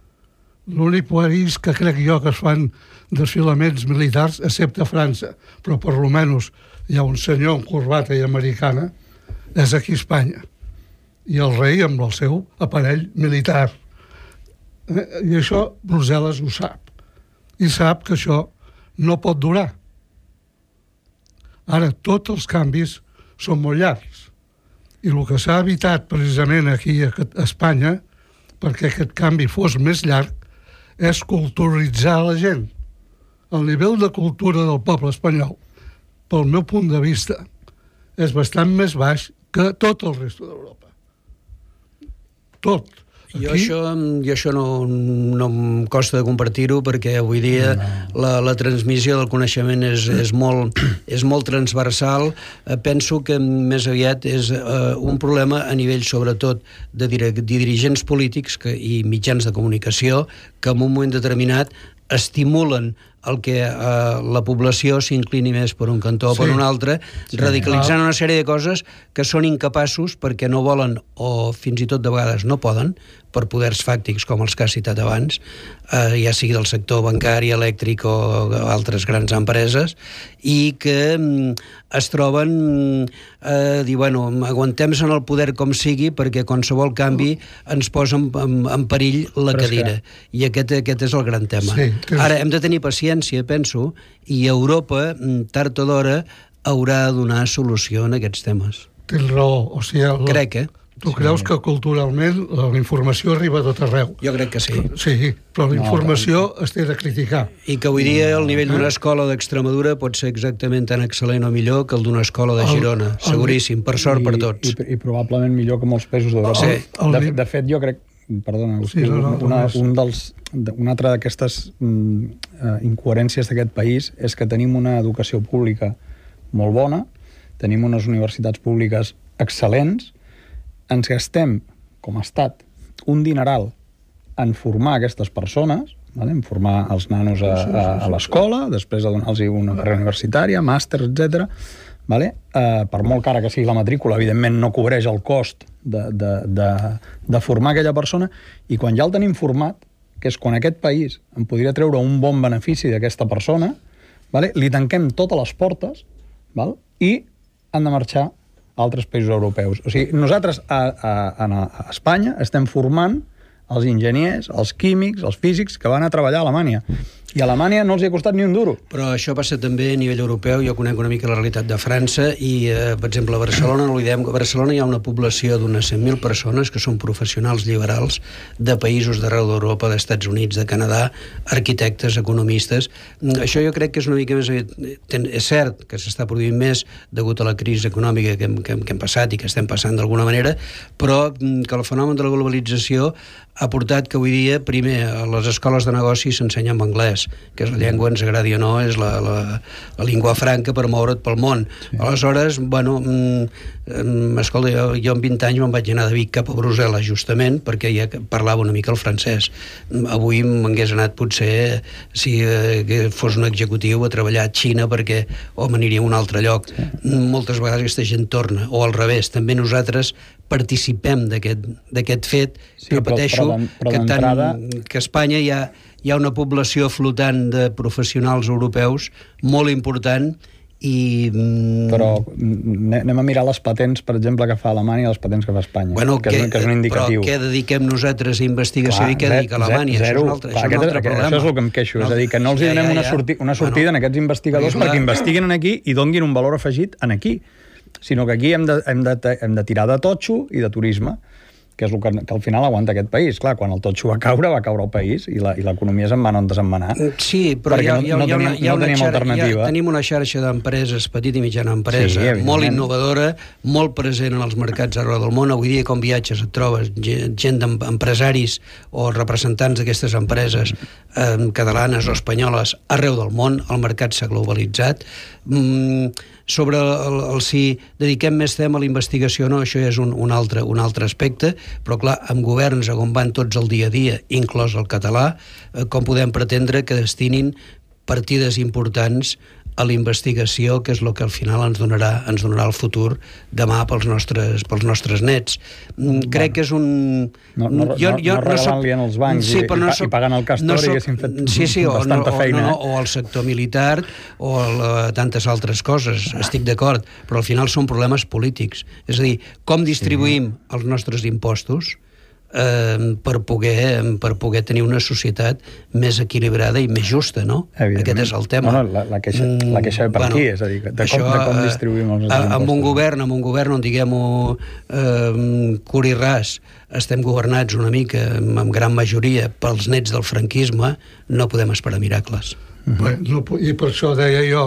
L'únic país que crec jo que es fan desfilaments militars, excepte França, però per lo menys hi ha un senyor amb corbata i americana, és aquí a Espanya. I el rei amb el seu aparell militar. I això Brussel·les ho sap. I sap que això no pot durar. Ara, tots els canvis són molt llargs. I el que s'ha evitat precisament aquí a Espanya, perquè aquest canvi fos més llarg, és culturitzar la gent. El nivell de cultura del poble espanyol, pel meu punt de vista, és bastant més baix que tot el resto d'Europa. Tot. Aquí... Jo això, jo això no, no em costa de compartir-ho perquè avui dia no. la, la transmissió del coneixement és, és, molt, és molt transversal. Eh, penso que més aviat és eh, un problema a nivell sobretot de, dir, de dirigents polítics que, i mitjans de comunicació que en un moment determinat estimulen el que eh, la població s'inclini més per un cantó o sí. per un altre, sí, radicalitzant una sèrie de coses que són incapaços perquè no volen o fins i tot de vegades no poden, per poders fàctics com els que has citat abans, eh, ja sigui del sector bancari, elèctric o altres grans empreses, i que mm, es troben a eh, dir, bueno, aguantem-se en el poder com sigui perquè qualsevol canvi ens posa en, en, en perill la Però cadira. Que... I aquest, aquest és el gran tema. Sí, que... Ara, hem de tenir paciència, penso, i Europa, tard o d'hora, haurà de donar solució en aquests temes. Tens raó. O sigui, el... Crec, eh? Tu sí. creus que culturalment la informació arriba a tot arreu? Jo crec que sí. Sí, però la informació no, es té de criticar. I que avui dia el nivell d'una escola d'Extremadura pot ser exactament tan excel·lent o millor que el d'una escola de Girona, el, seguríssim, per sort i, per tots. I, i probablement millor que molts països d'Europa. Sí. De, de fet, jo crec, perdona, Agustí, sí, no, no, una, un dels, una altra d'aquestes mm, incoherències d'aquest país és que tenim una educació pública molt bona, tenim unes universitats públiques excel·lents, ens gastem, com a estat, un dineral en formar aquestes persones, vale? En formar els nanos a, a, a l'escola, després de donar-los una carrera universitària, màster, etcètera. Vale? Uh, per molt cara que sigui la matrícula, evidentment no cobreix el cost de, de, de, de formar aquella persona, i quan ja el tenim format, que és quan aquest país en podria treure un bon benefici d'aquesta persona, vale? Li tanquem totes les portes, val? I han de marxar altres països europeus. O sigui, nosaltres a, a, a Espanya estem formant els enginyers, els químics, els físics que van a treballar a Alemanya. I a Alemanya no els hi ha costat ni un duro. Però això passa també a nivell europeu. Jo conec una mica la realitat de França i, eh, per exemple, a Barcelona, no oblidem que a Barcelona hi ha una població d'unes cent mil persones que són professionals liberals de països d'arreu d'Europa, d'Estats Units, de Canadà, arquitectes, economistes. Això jo crec que és una mica més... És cert que s'està produint més degut a la crisi econòmica que hem, que hem, que hem passat i que estem passant d'alguna manera, però que el fenomen de la globalització ha portat que avui dia, primer, a les escoles de negoci s'ensenya en anglès, que és la llengua, ens agradi o no, és la, la, la llengua franca per moure't pel món. Sí. Aleshores, bueno, mm, escolta, jo, jo amb vint anys me'n vaig anar de Vic cap a Brussel·les, justament, perquè ja parlava una mica el francès. Avui m'hagués anat, potser, si eh, fos un executiu, a treballar a Xina, perquè o m'aniria a un altre lloc. Sí. Moltes vegades aquesta gent torna, o al revés, també nosaltres participem d'aquest fet, sí, repeteixo, però, però que, tant, que a Espanya hi ha, hi ha una població flotant de professionals europeus molt important i... Però anem a mirar les patents, per exemple, que fa Alemanya i les patents que fa Espanya, bueno, que, que, és, que és un indicatiu. Però què dediquem nosaltres a investigació clar, i què dedica Alemanya? Zero, això és un altre, clar, això és un altre aquest, problema. Això és el que em queixo, no, és a dir, que no els ja, donem ja, ja. una, sorti, una sortida bueno, en aquests investigadors perquè, perquè investiguin aquí i donguin un valor afegit en aquí, sinó que aquí hem de, hem de, hem de tirar de totxo i de turisme, que és el que, que al final aguanta aquest país. Clar, quan el totxo va caure, va caure el país i l'economia se'n va on se'n va anar. Sí, però hi ha, no, hi ha, no hi ha, tenim, una, hi ha no una tenim xarxa, alternativa. Ja tenim una xarxa d'empreses, petita i mitjana empresa, sí, molt innovadora, molt present en els mercats arreu del món. Avui dia, com viatges, et trobes gent d'empresaris o representants d'aquestes empreses eh, catalanes o espanyoles arreu del món. El mercat s'ha globalitzat. Mm, sobre el, el si dediquem més temps a la investigació o no, això és un, un, altre, un altre aspecte, però clar, amb governs on van tots el dia a dia, inclòs el català, eh, com podem pretendre que destinin partides importants a la investigació, que és el que al final ens donarà, ens donarà el futur demà pels nostres, pels nostres nets. Bueno, crec que és un... No, no, jo, jo, no regalant-li en els bancs sí, i, i, no soc, i pagant el castor, no soc, haguéssim fet sí, sí, bastanta o, no, feina. O, no, o el sector militar o el, tantes altres coses, estic d'acord, però al final són problemes polítics. És a dir, com distribuïm sí. els nostres impostos Eh, per, poder, per poder tenir una societat més equilibrada i més justa, no? Aquest és el tema. No, no, la, la, queixa, la queixa ve per aquí, és a dir, de, això, com, de com distribuïm els nostres impostos. Amb un govern, amb un govern on, diguem-ho, eh, curi ras, estem governats una mica, amb gran majoria, pels nets del franquisme, no podem esperar miracles. Uh-huh. Bé, no, I per això deia jo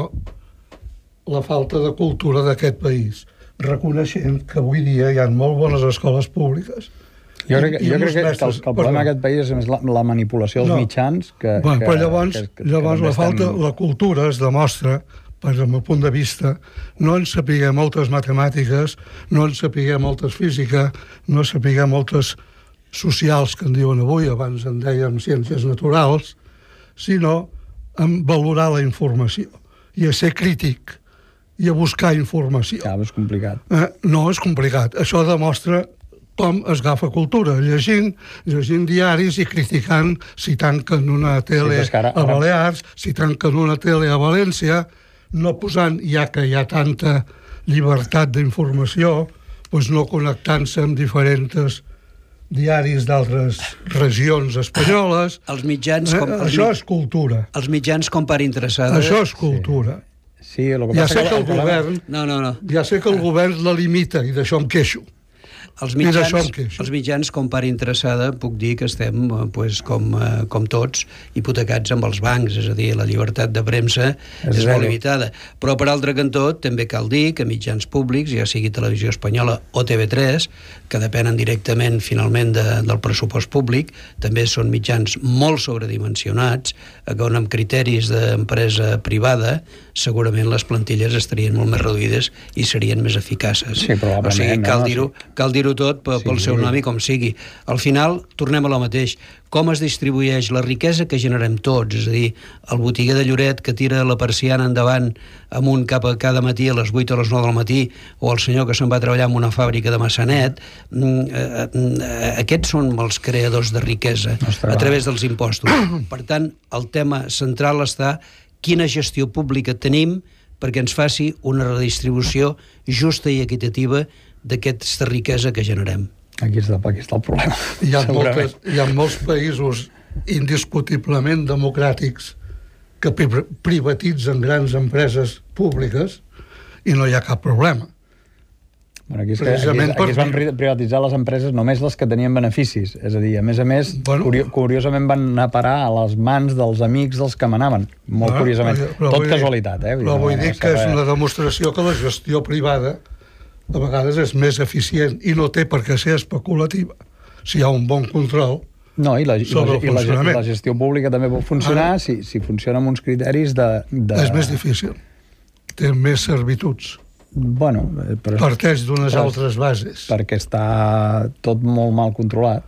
la falta de cultura d'aquest país, reconeixent que avui dia hi ha molt bones escoles públiques. Jo crec, I, jo crec que, que, el, que el problema d'aquest país és la, la manipulació dels no. mitjans que, bueno, que, però llavors, que, que, llavors que la falta, estem... la cultura es demostra, per el meu punt de vista, no en saber moltes matemàtiques, no en saber moltes física, no en saber moltes socials que en diuen avui, abans en dèiem ciències naturals, sinó en valorar la informació i a ser crític i a buscar informació. Ja, és complicat. Eh, no, és complicat. Això demostra com es agafa cultura, llegint, llegint diaris i criticant si tanquen una tele sí, ara, a Balears, ara... si tanquen una tele a València, no posant, ja que hi ha tanta llibertat d'informació, doncs no connectant-se amb diferents diaris d'altres regions espanyoles. Els mitjans... Com, eh, els això mit... és cultura. Els mitjans com per interessada. Això és cultura. Sí. Sí, el que ja passa sé que el, el govern... No, no, no. Ja sé que el govern la limita i d'això em queixo. Els mitjans, els mitjans, com part interessada, puc dir que estem, pues, com, com tots, hipotecats amb els bancs, és a dir, la llibertat de premsa és, és molt limitada. Però, per altre cantó, també cal dir que mitjans públics, ja sigui Televisió Espanyola o T V tres, que depenen directament, finalment, de, del pressupost públic, també són mitjans molt sobredimensionats, on amb criteris d'empresa privada, segurament les plantilles estarien molt més reduïdes i serien més eficaces. Sí, o sigui, cal dir-ho cal dir-ho tot pel sí. seu nom i com sigui. Al final, tornem a lo mateix. Com es distribueix la riquesa que generem tots? És a dir, el botiguer de Lloret que tira la persiana endavant amunt cap a cada matí a les vuit o a les nou del matí, o el senyor que se'n va treballar en una fàbrica de Massanet, aquests són els creadors de riquesa a través dels impostos. Per tant, el tema central està quina gestió pública tenim perquè ens faci una redistribució justa i equitativa d'aquesta riquesa que generem. Aquí està, aquí està el problema. Hi ha, moltes, hi ha molts països indiscutiblement democràtics que privatitzen grans empreses públiques i no hi ha cap problema. Bueno, aquí, és que, aquí, aquí es van privatitzar les empreses només les que tenien beneficis. És a dir, a més a més, bueno, curio, curiosament van anar a parar a les mans dels amics dels que manaven. Molt no, curiosament. Però, però Tot casualitat, eh? Però vull dir que és una demostració que la gestió privada a vegades és més eficient i no té per què ser especulativa. Si hi ha un bon control no, i la, i la, i la, i la gestió pública també pot funcionar ah, si, si funciona amb uns criteris de, de... És més difícil. Té més servituds. Bueno, però parteix d'unes altres bases. Perquè està tot molt mal controlat.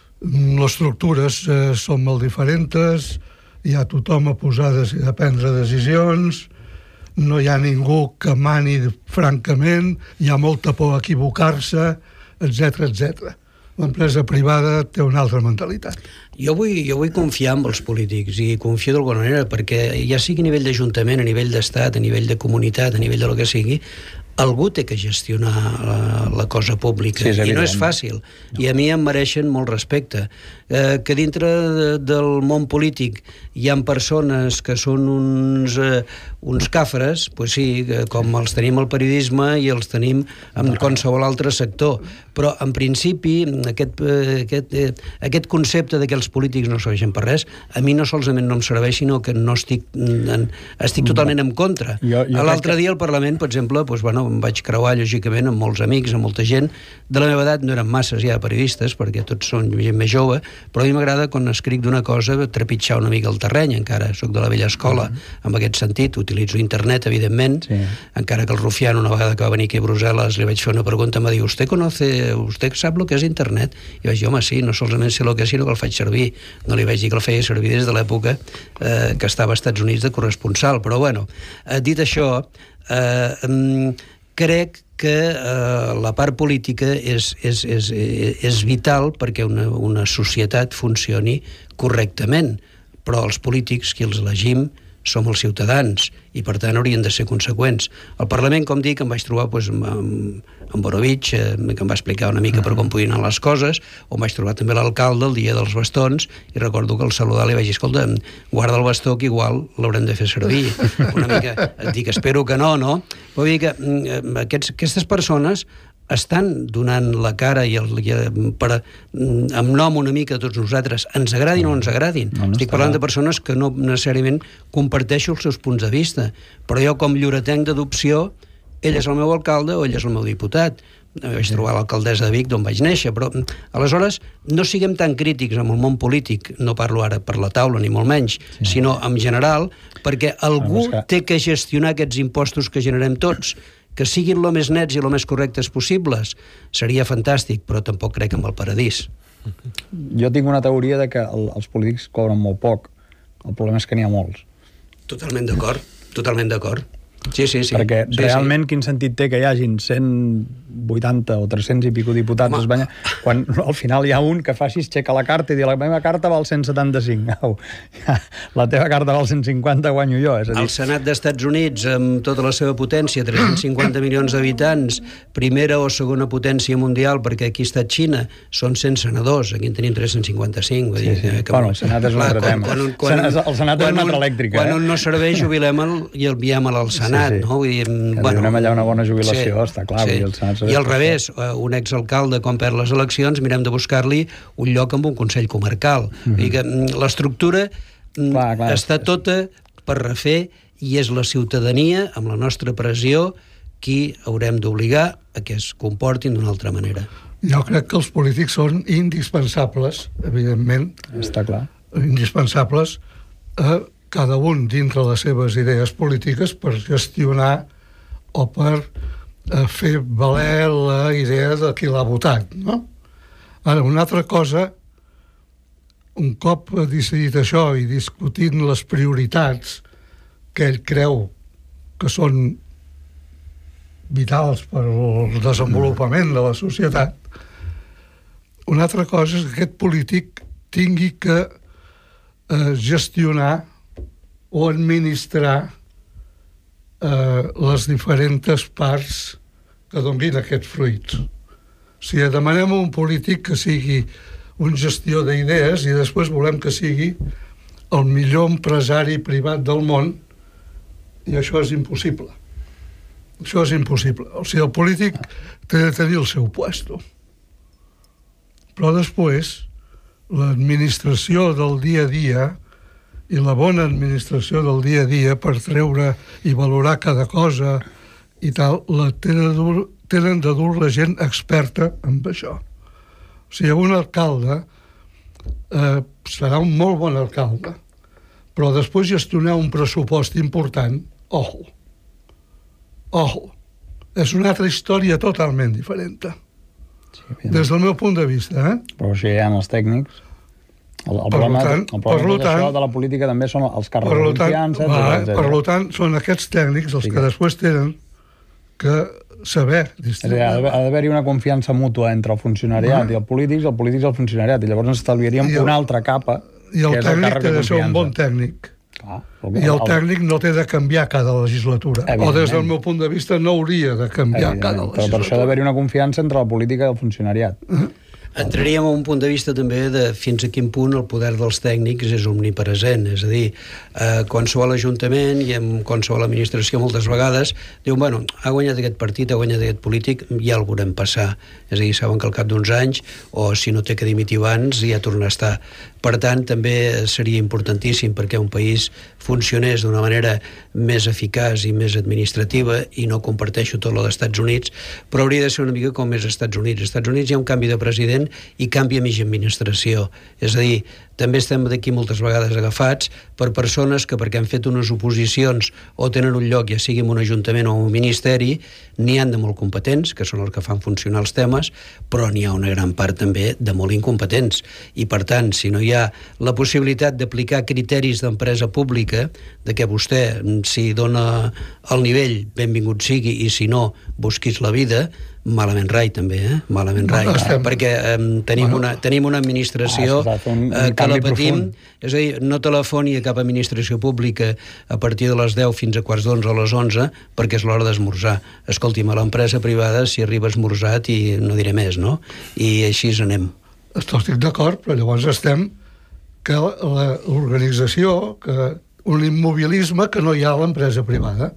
Les estructures eh, són molt diferents, hi ha tothom a posades i a prendre decisions, no hi ha ningú que mani francament, hi ha molta por a equivocar-se, etcètera, etcètera. L'empresa privada té una altra mentalitat. Jo vull, jo vull confiar en els polítics i confio d'alguna manera perquè ja sigui a nivell d'Ajuntament, a nivell d'Estat, a nivell de comunitat, a nivell de lo que sigui, algú té que gestionar la, la cosa pública, sí, i no és fàcil, no. I a mi em mereixen molt respecte. Eh, que dintre de, del món polític hi ha persones que són uns, eh, uns cafres, pues sí, com els tenim al periodisme i els tenim en qualsevol altre sector, però en principi aquest, aquest, eh, aquest concepte de que els polítics no serveixen per res, a mi no solament no em serveix, sinó que no estic, en, estic totalment en contra. L'altre dia al Parlament, per exemple, doncs, bueno, em vaig creuar lògicament amb molts amics, amb molta gent de la meva edat, no eren masses ja periodistes perquè tots són gent més jove, però a mi m'agrada quan escric d'una cosa trepitjar una mica el terreny, encara soc de la vella escola mm-hmm. en aquest sentit, utilitzo internet evidentment, sí. Encara que el Rufián una vegada que va venir aquí a Brussel·les li vaig fer una pregunta, em va dir, ¿usted conoce, usted sap lo que és internet? I vaig dir, home, sí, no solament sé lo que és, sinó que el faig servir. No li vaig dir que el feia servir des de l'època eh, que estava als Estats Units de corresponsal, però bueno, eh, dit això, eh, crec que eh, la part política és, és, és, és vital perquè una, una societat funcioni correctament, però els polítics, qui els elegim, som els ciutadans i per tant haurien de ser conseqüents. Al Parlament, com dic, em vaig trobar doncs, amb, amb Borovich, eh, que em va explicar una mica per com podien anar les coses, o em vaig trobar també l'alcalde el dia dels bastons i recordo que al saludar li vaig dir, escolta, guarda el bastó que igual l'haurem de fer servir. Una mica, et dic, espero que no, no? Però vull dir que aquests, aquestes persones estan donant la cara i el, i, per, amb nom una mica a tots nosaltres, ens agradin o no ens agradin. No, no Estic parlant de persones que no necessàriament comparteixo els seus punts de vista, però jo com lloretenc d'adopció, ell és el meu alcalde o ell és el meu diputat. Vaig trobar l'alcaldessa de Vic d'on vaig néixer, però aleshores no siguem tan crítics amb el món polític, no parlo ara per la taula ni molt menys, sí. Sinó en general, perquè algú que... té que gestionar aquests impostos que generem tots, que siguin el més nets i el més correctes possibles, seria fantàstic, però tampoc crec en el paradís. Jo tinc una teoria de que el, els polítics cobren molt poc. El problema és que n'hi ha molts. Totalment d'acord, totalment d'acord. Sí, sí, sí. Perquè sí, realment sí. Quin sentit té que hi hagin cent vuitanta o tres-cents i pico diputats a Espanya, quan al final hi ha un que faci aixeca la carta i dir la meva carta val cent setanta-cinc. Au, ja, la teva carta val cent cinquanta, guanyo jo. És a dir... El Senat dels Estats Units, amb tota la seva potència, tres-cents cinquanta milions d'habitants, primera o segona potència mundial, perquè aquí està Xina, són cent senadors, aquí en tenim tres-cents cinquanta-cinc. Sí, sí. Que... Bueno, el Senat és un altre tema. Quan, quan, quan, el Senat és una altra elèctrica. Quan un no serveix, jubilem el, i el enviem al Senat. Sí, sí. No? Vull dir, que bueno, donem allà una bona jubilació, sí, està clar. Sí. I, el I al revés, un exalcalde quan perd les eleccions mirem de buscar-li un lloc amb un Consell Comarcal. Mm-hmm. Vull dir que l'estructura clar, clar, està tota per refer i és la ciutadania, amb la nostra pressió, qui haurem d'obligar a que es comportin d'una altra manera. Jo crec que els polítics són indispensables, evidentment. Està clar. Indispensables a cada un dintre les seves idees polítiques per gestionar o per eh, fer valer la idea de qui l'ha votat, no? Ara, una altra cosa, un cop decidit això i discutint les prioritats que ell creu que són vitals per al desenvolupament de la societat, una altra cosa és que aquest polític tingui que eh, gestionar o administrar eh, les diferents parts que donin aquests fruits. O sigui, demanem a un polític que sigui un gestió d'idees i després volem que sigui el millor empresari privat del món, i això és impossible. Això és impossible. O sigui, el polític té de tenir el seu puesto. Però després, l'administració del dia a dia i la bona administració del dia a dia per treure i valorar cada cosa i tal, la tenen, dur, tenen de dur la gent experta en això. O sigui, un alcalde eh, serà un molt bon alcalde, però després gestionar un pressupost important, ojo, ojo, és una altra història totalment diferent. Sí, des del meu punt de vista. Eh? Però això hi ha els tècnics. El, el problema, tant, el problema de, tant, això, de la política també són els càrrecs de confiança. Per, per tant, són aquests tècnics els sí, que després tenen que saber distribuir. Ha d'haver-hi una confiança mútua entre el funcionariat uh-huh. i el polític, el polític i el funcionariat, i llavors ens estalviaríem el, una altra capa, i el que és el tècnic càrrec té de de ser un bon confiança. tècnic. Clar, el, I el, el tècnic no té de canviar cada legislatura. O des del meu punt de vista no hauria de canviar cada legislatura. Però per això ha d'haver-hi una confiança entre la política i el funcionariat. Uh-huh. Entraríem a un punt de vista també de fins a quin punt el poder dels tècnics és omnipresent, és a dir, eh, qualsevol ajuntament i en qualsevol administració moltes vegades diuen, bueno, ha guanyat aquest partit, ha guanyat aquest polític, ja el veurem passar, és a dir, saben que al cap d'uns anys, o si no té que dimitir abans, ja torna a estar. Per tant, també seria importantíssim perquè un país funcionés d'una manera més eficaç i més administrativa, i no comparteixo tot lo dels Estats Units, però hauria de ser una mica com és als Estats Units. Als Estats Units hi ha un canvi de president i canvia mitja administració. És a dir, també estem d'aquí moltes vegades agafats per persones que perquè han fet unes oposicions o tenen un lloc, ja sigui en un ajuntament o un ministeri, n'hi han de molt competents, que són els que fan funcionar els temes, però n'hi ha una gran part també de molt incompetents. I per tant, si no hi ha la possibilitat d'aplicar criteris d'empresa pública, de que vostè, si dona el nivell, benvingut sigui, i si no, busquis la vida, malament rai també, eh? Malament rai, no, estem... perquè eh, tenim, bueno, una, tenim una administració ah, un, un eh, que la patim, profund. És a dir, no telefoni a cap administració pública a partir de les deu fins a quarts d'onze o les onze perquè és l'hora d'esmorzar. Escolti'm, a l'empresa privada si arriba esmorzat i no diré més, no? I així anem. Estic d'acord, però llavors estem que l'organització, que un immobilisme que no hi ha a l'empresa privada.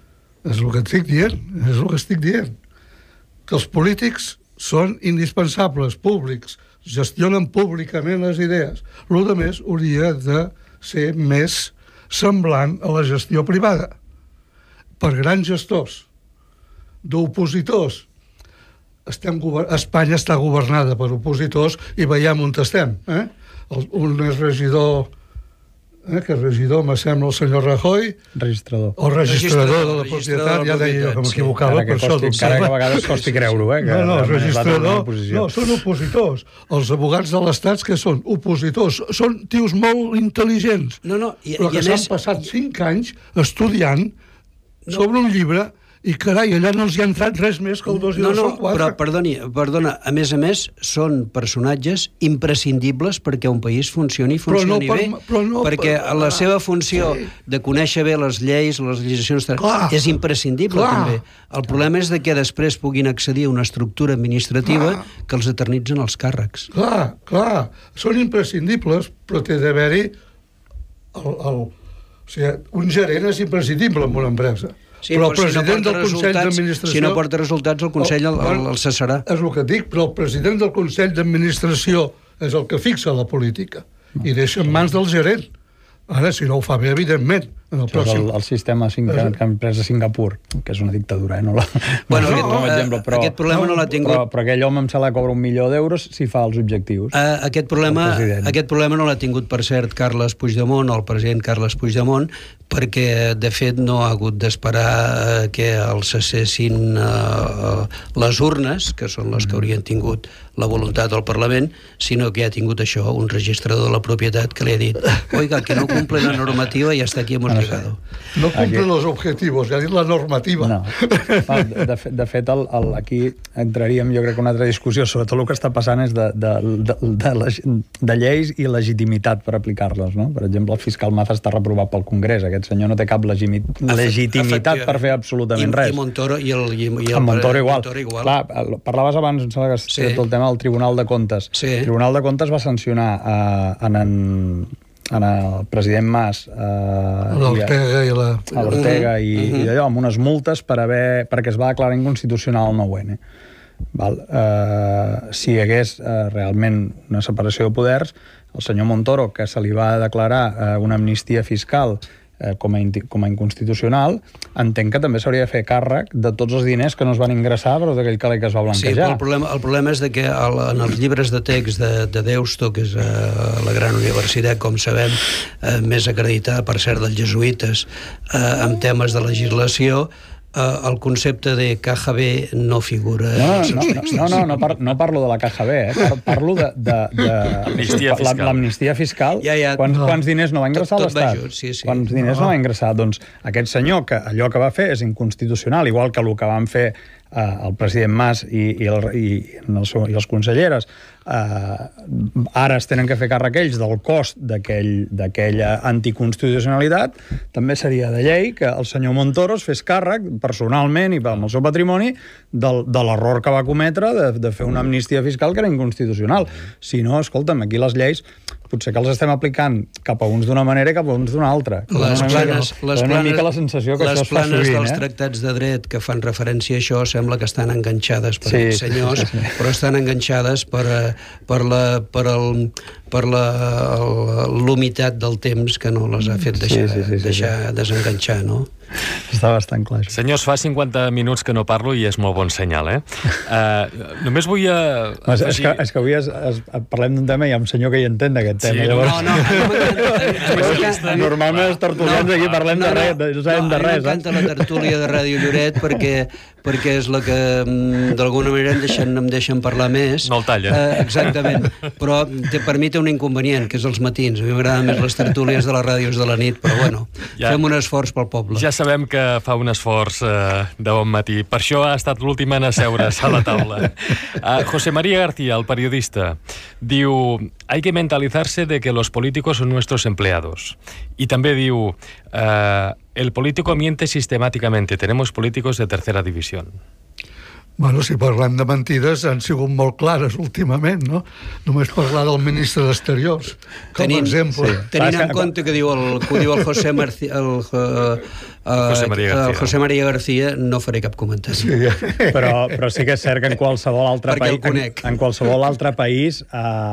És el que estic dient, és el que estic dient. Que els polítics són indispensables, públics, gestionen públicament les idees. El que més hauria de ser més semblant a la gestió privada. Per grans gestors, d'opositors. Estem, Espanya està governada per opositors i veiem on estem. Eh? Un és regidor... Eh, que regidor, me sembla, el senyor Rajoy, registrador. O registrador, registrador de la propietat, ja deia jo que m'equivocava, sí. per això... Encara que a vegades costi creure-ho, eh? Que no, no, registrador, no, són opositors. Els abogats de l'Estat que són opositors, són tios molt intel·ligents, no, no, i, però que s'han més... passat cinc anys estudiant no. sobre un llibre i, carai, allà no els hi ha entrat res més que el dos i no, dos no, són quatre. Però, perdoni, perdona, a més a més, són personatges imprescindibles perquè un país funcioni i funcioni no, bé, per, no, perquè per, la seva funció sí. de conèixer bé les lleis, les legislacions, clar, és imprescindible clar. també. El problema és de que després puguin accedir a una estructura administrativa clar. que els eternitzen els càrrecs. Clar, clar, són imprescindibles, però té d'haver-hi el, el, o sigui, un gerent és imprescindible en una empresa. Sí, però però el president si no del Consell d'Administració... Si no porta resultats, el Consell el, el, el cessarà. És el que et dic, però el president del Consell d'Administració és el que fixa la política i deixa en mans del gerent. Ara, si no ho fa bé, evidentment. En el, pròxim... el, el sistema Singa, que ha emprès a Singapur, que és una dictadura, eh? No la... Bueno, no, aquest, no, exemple, però, aquest problema no, no l'ha tingut... Però, però aquell home em se la cobra un milió d'euros si fa els objectius. Uh, aquest, problema, aquest problema no l'ha tingut, per cert, Carles Puigdemont, o el president Carles Puigdemont, perquè, de fet, no ha hagut d'esperar uh, que els cessessin uh, les urnes, que són les que haurien tingut la voluntat del Parlament, sinó que ha tingut això, un registrador de la propietat que li ha dit, oiga, que no cumple la normativa i hasta aquí hemos llegado. No cumple aquí... los objetivos, ja ha dit la normativa. No, de, de, de fet, el, el, aquí entraríem, jo crec que una altra discussió sobre tot el que està passant és de, de, de, de, de, de lleis i legitimitat per aplicar-les, no? Per exemple, el fiscal Maza està reprovat pel Congrés, aquest senyor no té cap legimi... legitimitat per fer absolutament I, res. I Montoro, i el, i, i el, el Montoro igual. Montoro igual. Clar, parlaves abans, em sembla que sí. tot el tema del Tribunal de Comptes. Sí. El Tribunal de Comptes va sancionar eh, en, en en el president Mas eh, l'Ortega i la... l'Ortega i, uh-huh. i d'allò, amb unes multes per haver, perquè es va declarar inconstitucional el nou ene. Val? Uh, si hi hagués uh, realment una separació de poders, el senyor Montoro, que se li va declarar uh, una amnistia fiscal uh, com, a com a inconstitucional, entenc que també s'hauria de fer càrrec de tots els diners que no es van ingressar però d'aquell calé que es va blanquejar. Sí, però el problema, el problema és de que el, en els llibres de text de, de Deusto, que és uh, la gran universitat, com sabem, uh, més acreditada, per cert, dels jesuïtes, uh, en temes de legislació, Uh, el concepte de caja B no figura... No, no, no, no, no, no, par no parlo de la caja B, eh? Par parlo de... de, de l'amnistia fiscal. Ja, ja, quants, no. quants diners no va ingressar l'Estat? Sí, sí. Quants diners no. no va ingressar? Doncs aquest senyor, que allò que va fer és inconstitucional, igual que el que van fer eh, el president Mas i, i, el, i, el seu, i els conselleres, eh, ara es tenen que fer càrrec ells del cost d'aquella anticonstitucionalitat, també seria de llei que el senyor Montoro es fes càrrec personalment i amb el seu patrimoni del, de l'error que va cometre de, de fer una amnistia fiscal que era inconstitucional. Si no, escolta'm, aquí les lleis potser que els estem aplicant cap a uns d'una manera i cap a uns d'una altra. Les planes, les una planes, mica la sensació que les això es fa planes sovint, dels eh? tractats de dret que fan referència a això sembla que estan enganxades per sí, aquests senyors, sí, sí, sí. però estan enganxades per, per la per el per l'humitat del temps que no les ha fet deixar, sí, sí, sí, sí, deixar sí. desenganxar, no? Està bastant clar. Això. Senyors, fa cinquanta minuts que no parlo i és molt bon senyal, eh? Uh, només vull... Uh, és, és, que, és que avui es, es, parlem d'un tema i hi ha un senyor que hi entén d'aquest tema. Sí, llavors... No, no, normalment els tertulians aquí parlem no, de res, no sabem de res. A mi m'encanta la tertúlia de Ràdio Lloret perquè, perquè és la que d'alguna manera em deixen, em deixen parlar més. No el tallen. Uh, exactament, però te, per mi té un inconvenient, que és els matins. A mi m'agraden més les tertúlies de les ràdios de la nit, però bueno, ja, fem un esforç pel poble. Ja sabem que fa un esforç uh, de bon matí. Per això ha estat l'últim en asseure's a la taula. Uh, José María García, el periodista, diu: hay que mentalizarse de que los políticos son nuestros empleados. I també diu: uh, el político miente sistemáticamente. Tenemos políticos de tercera división. Bueno, si parlem de mentides, han sigut molt clares últimament, no? Només parlar del ministre d'Exteriors, com a exemple. Sí. Tenint en compte que diu el, que diu el José Marci, el, uh, José María García. El José María García, no faré cap comentari. Sí. Però, però sí que és cert que en qualsevol altre Perquè país, en, en qualsevol altre país,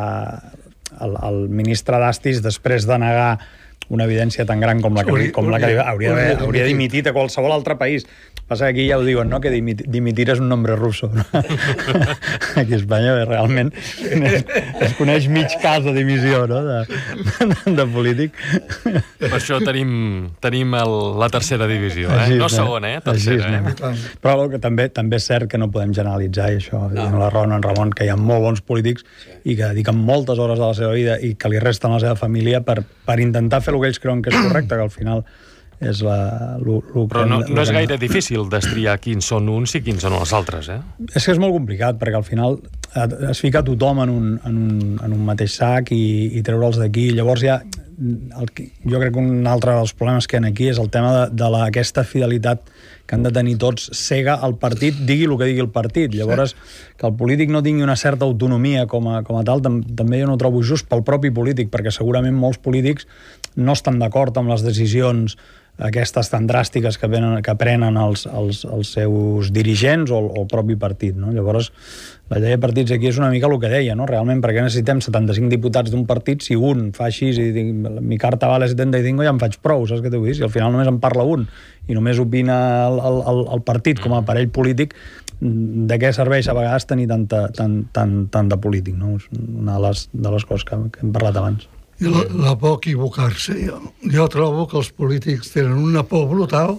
eh, el, el ministre d'Astis, després de negar una evidència tan gran com la que, com la que hauria, hauria, hauria dimitit a qualsevol altre país. Passa que aquí ja ho diuen, no?, que dimitir, dimitir és un nombre russo. No? Aquí a Espanya realment es, es coneix mig cas de dimissió, no?, de, de, de polític. Per això tenim, tenim el, la tercera divisió, eh? Així, no segona, eh? Tercera. Eh? Però que també també és cert que no podem generalitzar, i això, no. la raó en Ramon, que hi ha molt bons polítics sí. i que dediquen moltes hores de la seva vida i que li resten a la seva família per, per intentar fer el que ells creuen que és correcte, que al final és la... Lo, lo Però no, que, no és gaire difícil destriar quins són uns i quins són els altres, eh? És que és molt complicat, perquè al final es fica tothom en un, en un, en un mateix sac i, i treure'ls d'aquí. Llavors ja, el, jo crec que un altre dels problemes que hi ha aquí és el tema de, de la, aquesta fidelitat que han de tenir tots cega al partit, digui el que digui el partit. Llavors, que el polític no tingui una certa autonomia com a, com a tal, tam, també jo no ho trobo just pel propi polític, perquè segurament molts polítics no estan d'acord amb les decisions aquestes tan dràstiques que, venen, que prenen els, els, els seus dirigents o el, o el propi partit, no? Llavors, la llei de partits aquí és una mica el que deia, no? Realment, per què necessitem setanta-cinc diputats d'un partit si un fa així i dic, mi carta vale setanta-cinc, ja em faig prou, saps què t'ho vull dir? Si al final només en parla un i només opina el, el, el partit com a aparell polític, de què serveix a vegades tenir tanta, tant, tant, tant de polític, no? És una de les, de les coses que, que hem parlat abans. I la, la por a equivocar-se. Jo, jo trobo que els polítics tenen una por brutal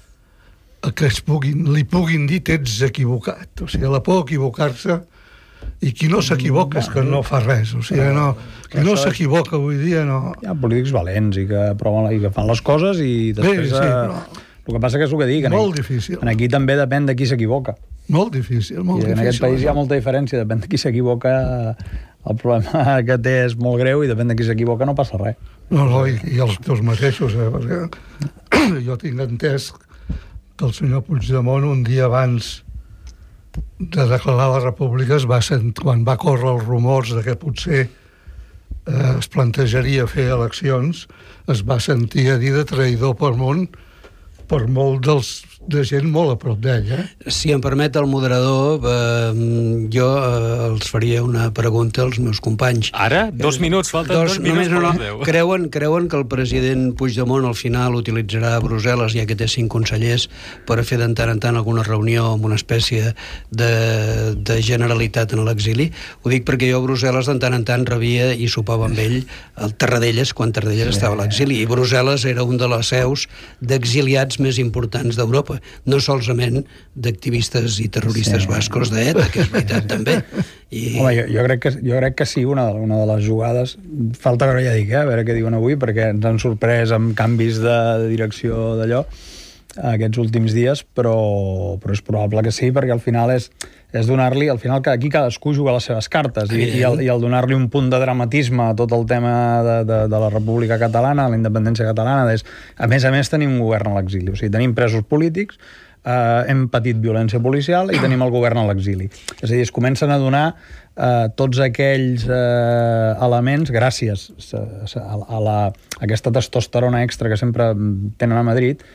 a que es puguin, li puguin dir t'ets equivocat. O sigui, la por a equivocar-se, i qui no s'equivoca és que no fa res. O sigui, no, qui no s'equivoca avui dia no... Hi ha polítics valents i que proven i que fan les coses i després... Bé, sí, però... El que passa que és el que dic. Molt aquí, difícil. Aquí també depèn de qui s'equivoca. Molt difícil, molt I en difícil. En aquest país hi ha molta diferència. Depèn de qui s'equivoca, el problema que té és molt greu, i depèn de qui s'equivoca no passa res. No, no, i, i els teus mateixos, eh? Perquè jo tinc entès que el senyor Puigdemont un dia abans de declarar la república es va sentir, quan va córrer els rumors de que potser eh, es plantejaria fer eleccions, es va sentir a dir de traïdor per món per molt dels, de gent molt a prop d'ell. Eh? Si em permet el moderador, eh, jo eh, els faria una pregunta als meus companys. Ara? Dos minuts, falten dos, dos minuts per les deu. Creuen, creuen que el president Puigdemont al final utilitzarà Brussel·les, ja que té cinc consellers, per fer de tant en tant alguna reunió amb una espècie de, de generalitat en l'exili? Ho dic perquè jo a Brussel·les de tant en tant rebia i sopava amb ell el Tarradellas, quan Tarradellas estava a l'exili, i Brussel·les era un de les seus d'exiliats més importants d'Europa, no solament d'activistes i terroristes sí. bascos d'ETA, que és veritat també. I... Home, jo, jo, crec que, jo crec que sí, una, una de les jugades, falta veure, ja dic, eh, a veure què diuen avui, perquè ens han sorprès amb canvis de direcció d'allò aquests últims dies, però, però és probable que sí, perquè al final és, és donar-li, al final aquí cadascú juga les seves cartes, i, i, el, i el donar-li un punt de dramatisme a tot el tema de, de, de la República Catalana, la independència catalana, és, a més a més tenim un govern a l'exili, o sigui, tenim presos polítics, eh, hem patit violència policial i tenim el govern a l'exili. És a dir, es comencen a donar eh, tots aquells eh, elements, gràcies a, a, la, a aquesta testosterona extra que sempre tenen a Madrid,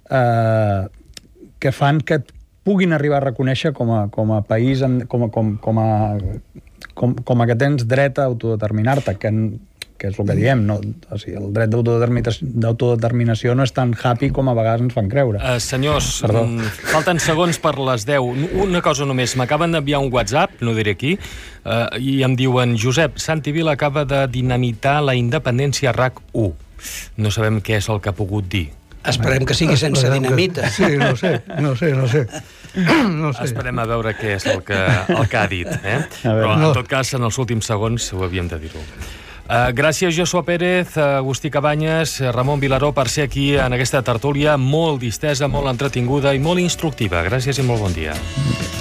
eh, que fan que puguin arribar a reconèixer com a, com a país, com a, com, com, a, com, com a que tens dret a autodeterminar-te, que, que és el que diem, no? O sigui, el dret d'autodeterminació no és tan happy com a vegades ens fan creure. Uh, senyors, mm, falten segons per les deu. Una cosa només, m'acaben d'enviar un WhatsApp, no diré qui, uh, i em diuen: Josep, Santi Vila acaba de dinamitar la independència RAC u. No sabem què és el que ha pogut dir. Esperem que sigui sense dinamita. Sí, no sé, no sé, no sé. No sé. Esperem a veure què és el que, el que ha dit. Eh? Però, en tot cas, en els últims segons ho havíem de dir-ho. Uh, gràcies, Josué Pérez, Agustí Cabanyes, Ramon Vilaró, per ser aquí en aquesta tertúlia molt distesa, molt entretinguda i molt instructiva. Gràcies i molt bon dia.